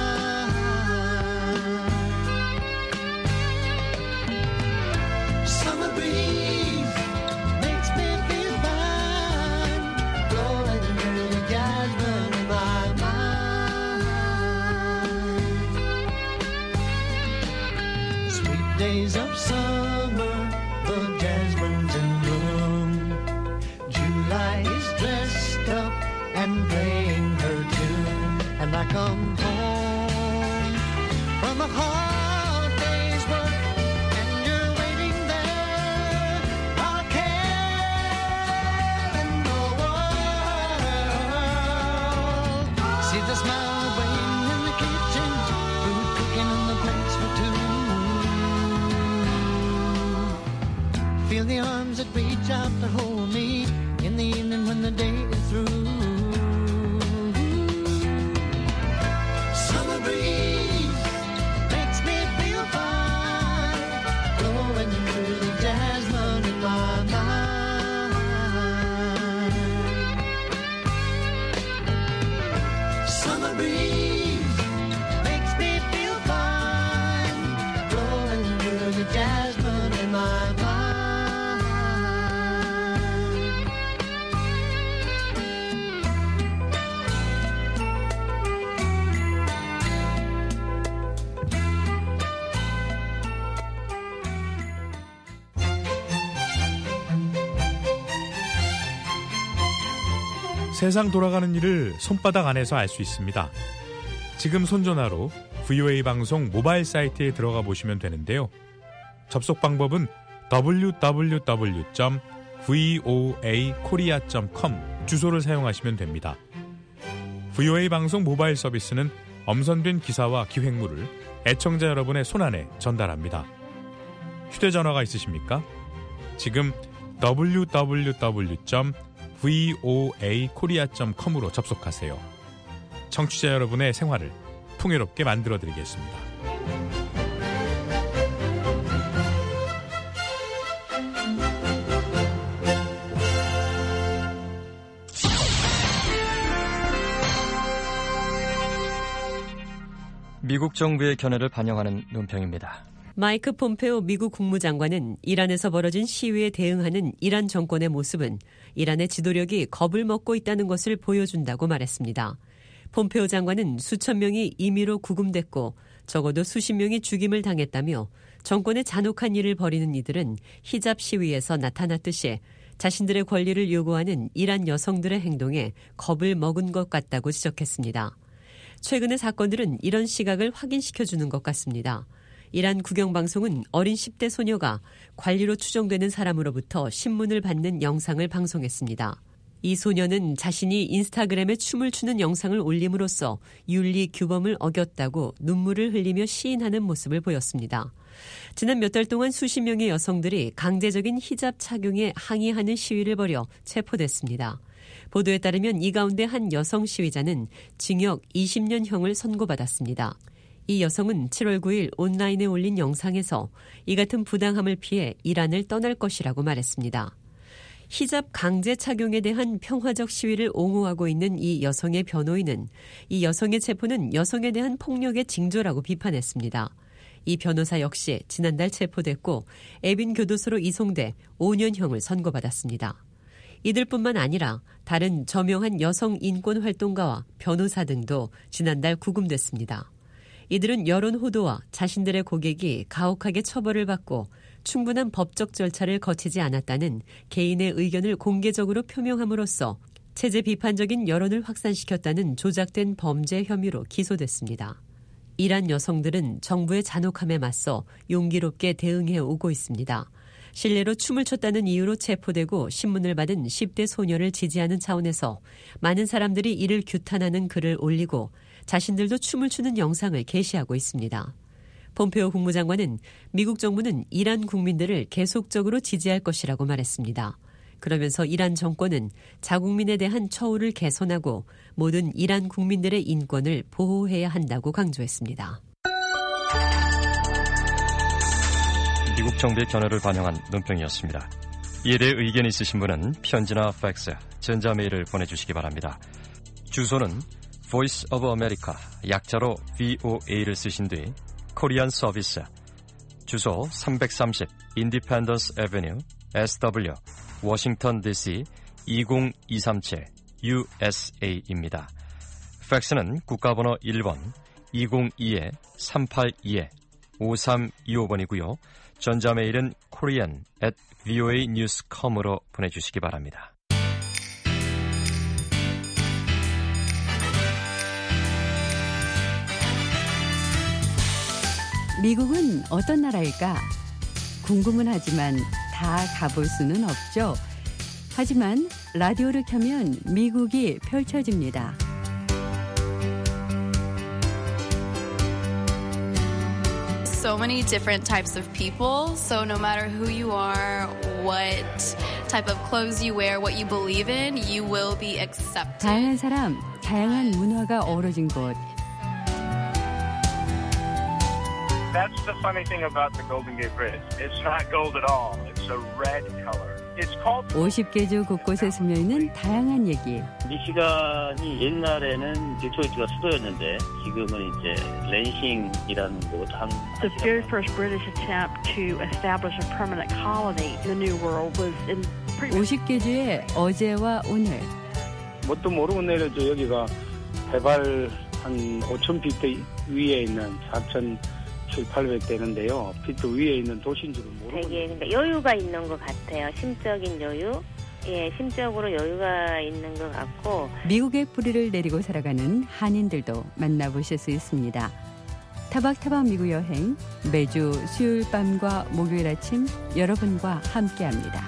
Summer breeze makes me feel fine, blowing through the jasmine in my mind. Sweet days of summer, the jasmine's in bloom. July is dressed up and playing her tune, and I come home from a hard day's work, and you're waiting there, all care in the world. See the smile waiting in the kitchen, food cooking in the plates for two. Feel the arms that reach out to hold me in the evening when the day is through. Summer breeze makes me feel fine, blowing through the jasmine in my mind. Summer breeze makes me feel fine, blowing through the jasmine in my mind. 세상 돌아가는 일을 손바닥 안에서 알 수 있습니다. 지금 손전화로 브이오에이 방송 모바일 사이트에 들어가 보시면 되는데요. 접속 방법은 더블유 더블유 더블유 점 브이오에이 코리아 점 컴 주소를 사용하시면 됩니다. 브이오에이 방송 모바일 서비스는 엄선된 기사와 기획물을 애청자 여러분의 손안에 전달합니다. 휴대전화가 있으십니까? 지금 더블유 더블유 더블유 점 브이오에이 코리아 점 컴으로 접속하세요. 청취자 여러분의 생활을 풍요롭게 만들어드리겠습니다. 미국 정부의 견해를 반영하는 논평입니다. 마이크 폼페오 미국 국무장관은 이란에서 벌어진 시위에 대응하는 이란 정권의 모습은 이란의 지도력이 겁을 먹고 있다는 것을 보여준다고 말했습니다. 폼페오 장관은 수천 명이 임의로 구금됐고 적어도 수십 명이 죽임을 당했다며 정권의 잔혹한 일을 벌이는 이들은 히잡 시위에서 나타났듯이 자신들의 권리를 요구하는 이란 여성들의 행동에 겁을 먹은 것 같다고 지적했습니다. 최근의 사건들은 이런 시각을 확인시켜주는 것 같습니다. 이란 국영방송은 어린 십 대 소녀가 관리로 추정되는 사람으로부터 신문을 받는 영상을 방송했습니다. 이 소녀는 자신이 인스타그램에 춤을 추는 영상을 올림으로써 윤리 규범을 어겼다고 눈물을 흘리며 시인하는 모습을 보였습니다. 지난 몇 달 동안 수십 명의 여성들이 강제적인 히잡 착용에 항의하는 시위를 벌여 체포됐습니다. 보도에 따르면 이 가운데 한 여성 시위자는 징역 이십 년형을 선고받았습니다. 이 여성은 칠월 구일 온라인에 올린 영상에서 이 같은 부당함을 피해 이란을 떠날 것이라고 말했습니다. 히잡 강제 착용에 대한 평화적 시위를 옹호하고 있는 이 여성의 변호인은 이 여성의 체포는 여성에 대한 폭력의 징조라고 비판했습니다. 이 변호사 역시 지난달 체포됐고 에빈 교도소로 이송돼 오 년형을 선고받았습니다. 이들뿐만 아니라 다른 저명한 여성 인권 활동가와 변호사 등도 지난달 구금됐습니다. 이들은 여론 호도와 자신들의 고객이 가혹하게 처벌을 받고 충분한 법적 절차를 거치지 않았다는 개인의 의견을 공개적으로 표명함으로써 체제 비판적인 여론을 확산시켰다는 조작된 범죄 혐의로 기소됐습니다. 이란 여성들은 정부의 잔혹함에 맞서 용기롭게 대응해 오고 있습니다. 실례로 춤을 췄다는 이유로 체포되고 신문을 받은 십 대 소녀를 지지하는 차원에서 많은 사람들이 이를 규탄하는 글을 올리고 자신들도 춤을 추는 영상을 게시하고 있습니다. 폼페오 국무장관은 미국 정부는 이란 국민들을 계속적으로 지지할 것이라고 말했습니다. 그러면서 이란 정권은 자국민에 대한 처우를 개선하고 모든 이란 국민들의 인권을 보호해야 한다고 강조했습니다. 미국 정부의 견해를 반영한 논평이었습니다. 이에 대해 의견이 있으신 분은 편지나 팩스, 전자메일을 보내주시기 바랍니다. 주소는 Voice of America, 약자로 브이오에이를 쓰신 뒤 코리안 서비스, 주소 삼백삼십 Independence Avenue, 에스더블유, 워싱턴 디씨 이공이삼칠 유에스에이입니다. 팩스는 국가번호 일 번 이공이 삼팔이 오삼이오 번이고요. 전자메일은 korean at voa news dot com으로 보내주시기 바랍니다. 미국은 어떤 나라일까? 궁금은 하지만 다 가볼 수는 없죠. 하지만 라디오를 켜면 미국이 펼쳐집니다. So many different types of people. So no matter who you are, what type of clothes you wear, what you believe in, you will be accepted. 다양한 사람, 다양한 문화가 어우러진 곳. That's the funny thing about the Golden Gate Bridge. It's not gold at all. It's a red color. It's called. 오십 개 주 곳곳에 스며있는 다양한 얘기. 미시간이 옛날에는 디트로이트가 수도였는데 지금은 이제 랜싱이라는 곳 한. The very first British attempt to establish a permanent colony in the New World was in. 오십 개 주의 어제와 오늘. 뭣도 모르고 내려져 여기가 해발 한 오천 피트 위에 있는 사천. 칠팔백 되는데요. 피트 위에 있는 도시인 줄은 모르고. 되게 그러니까 여유가 있는 것 같아요. 심적인 여유. 예, 심적으로 여유가 있는 것 같고. 미국의 뿌리를 내리고 살아가는 한인들도 만나보실 수 있습니다. 타박타박 미국 여행 매주 수요일 밤과 목요일 아침 여러분과 함께합니다.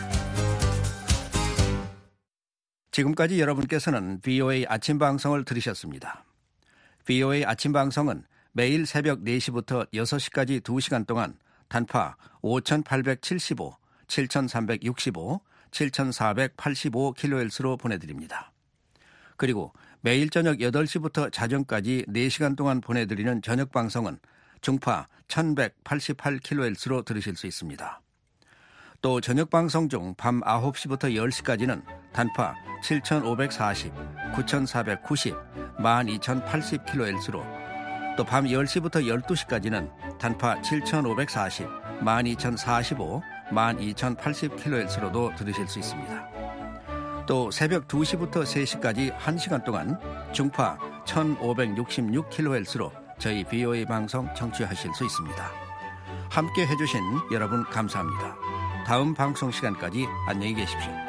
지금까지 여러분께서는 브이오에이 아침 방송을 들으셨습니다. 브이오에이 아침 방송은 매일 새벽 네 시부터 여섯 시까지 두 시간 동안 단파 오천팔백칠십오, 칠천삼백육십오, 칠천사백팔십오 킬로헤르츠로 보내드립니다. 그리고 매일 저녁 여덟 시부터 자정까지 네 시간 동안 보내드리는 저녁 방송은 중파 천백팔십팔 킬로헤르츠로 들으실 수 있습니다. 또 저녁 방송 중 밤 아홉 시부터 열 시까지는 단파 칠천오백사십, 구천사백구십, 만 이천팔십 킬로헤르츠로 또 밤 열 시부터 열두 시까지는 단파 칠천오백사십, 만 이천사십오, 만 이천팔십 킬로헤르츠로도 들으실 수 있습니다. 또 새벽 두 시부터 세 시까지 한 시간 동안 중파 천오백육십육 킬로헤르츠로 저희 브이오에이 방송 청취하실 수 있습니다. 함께 해주신 여러분 감사합니다. 다음 방송 시간까지 안녕히 계십시오.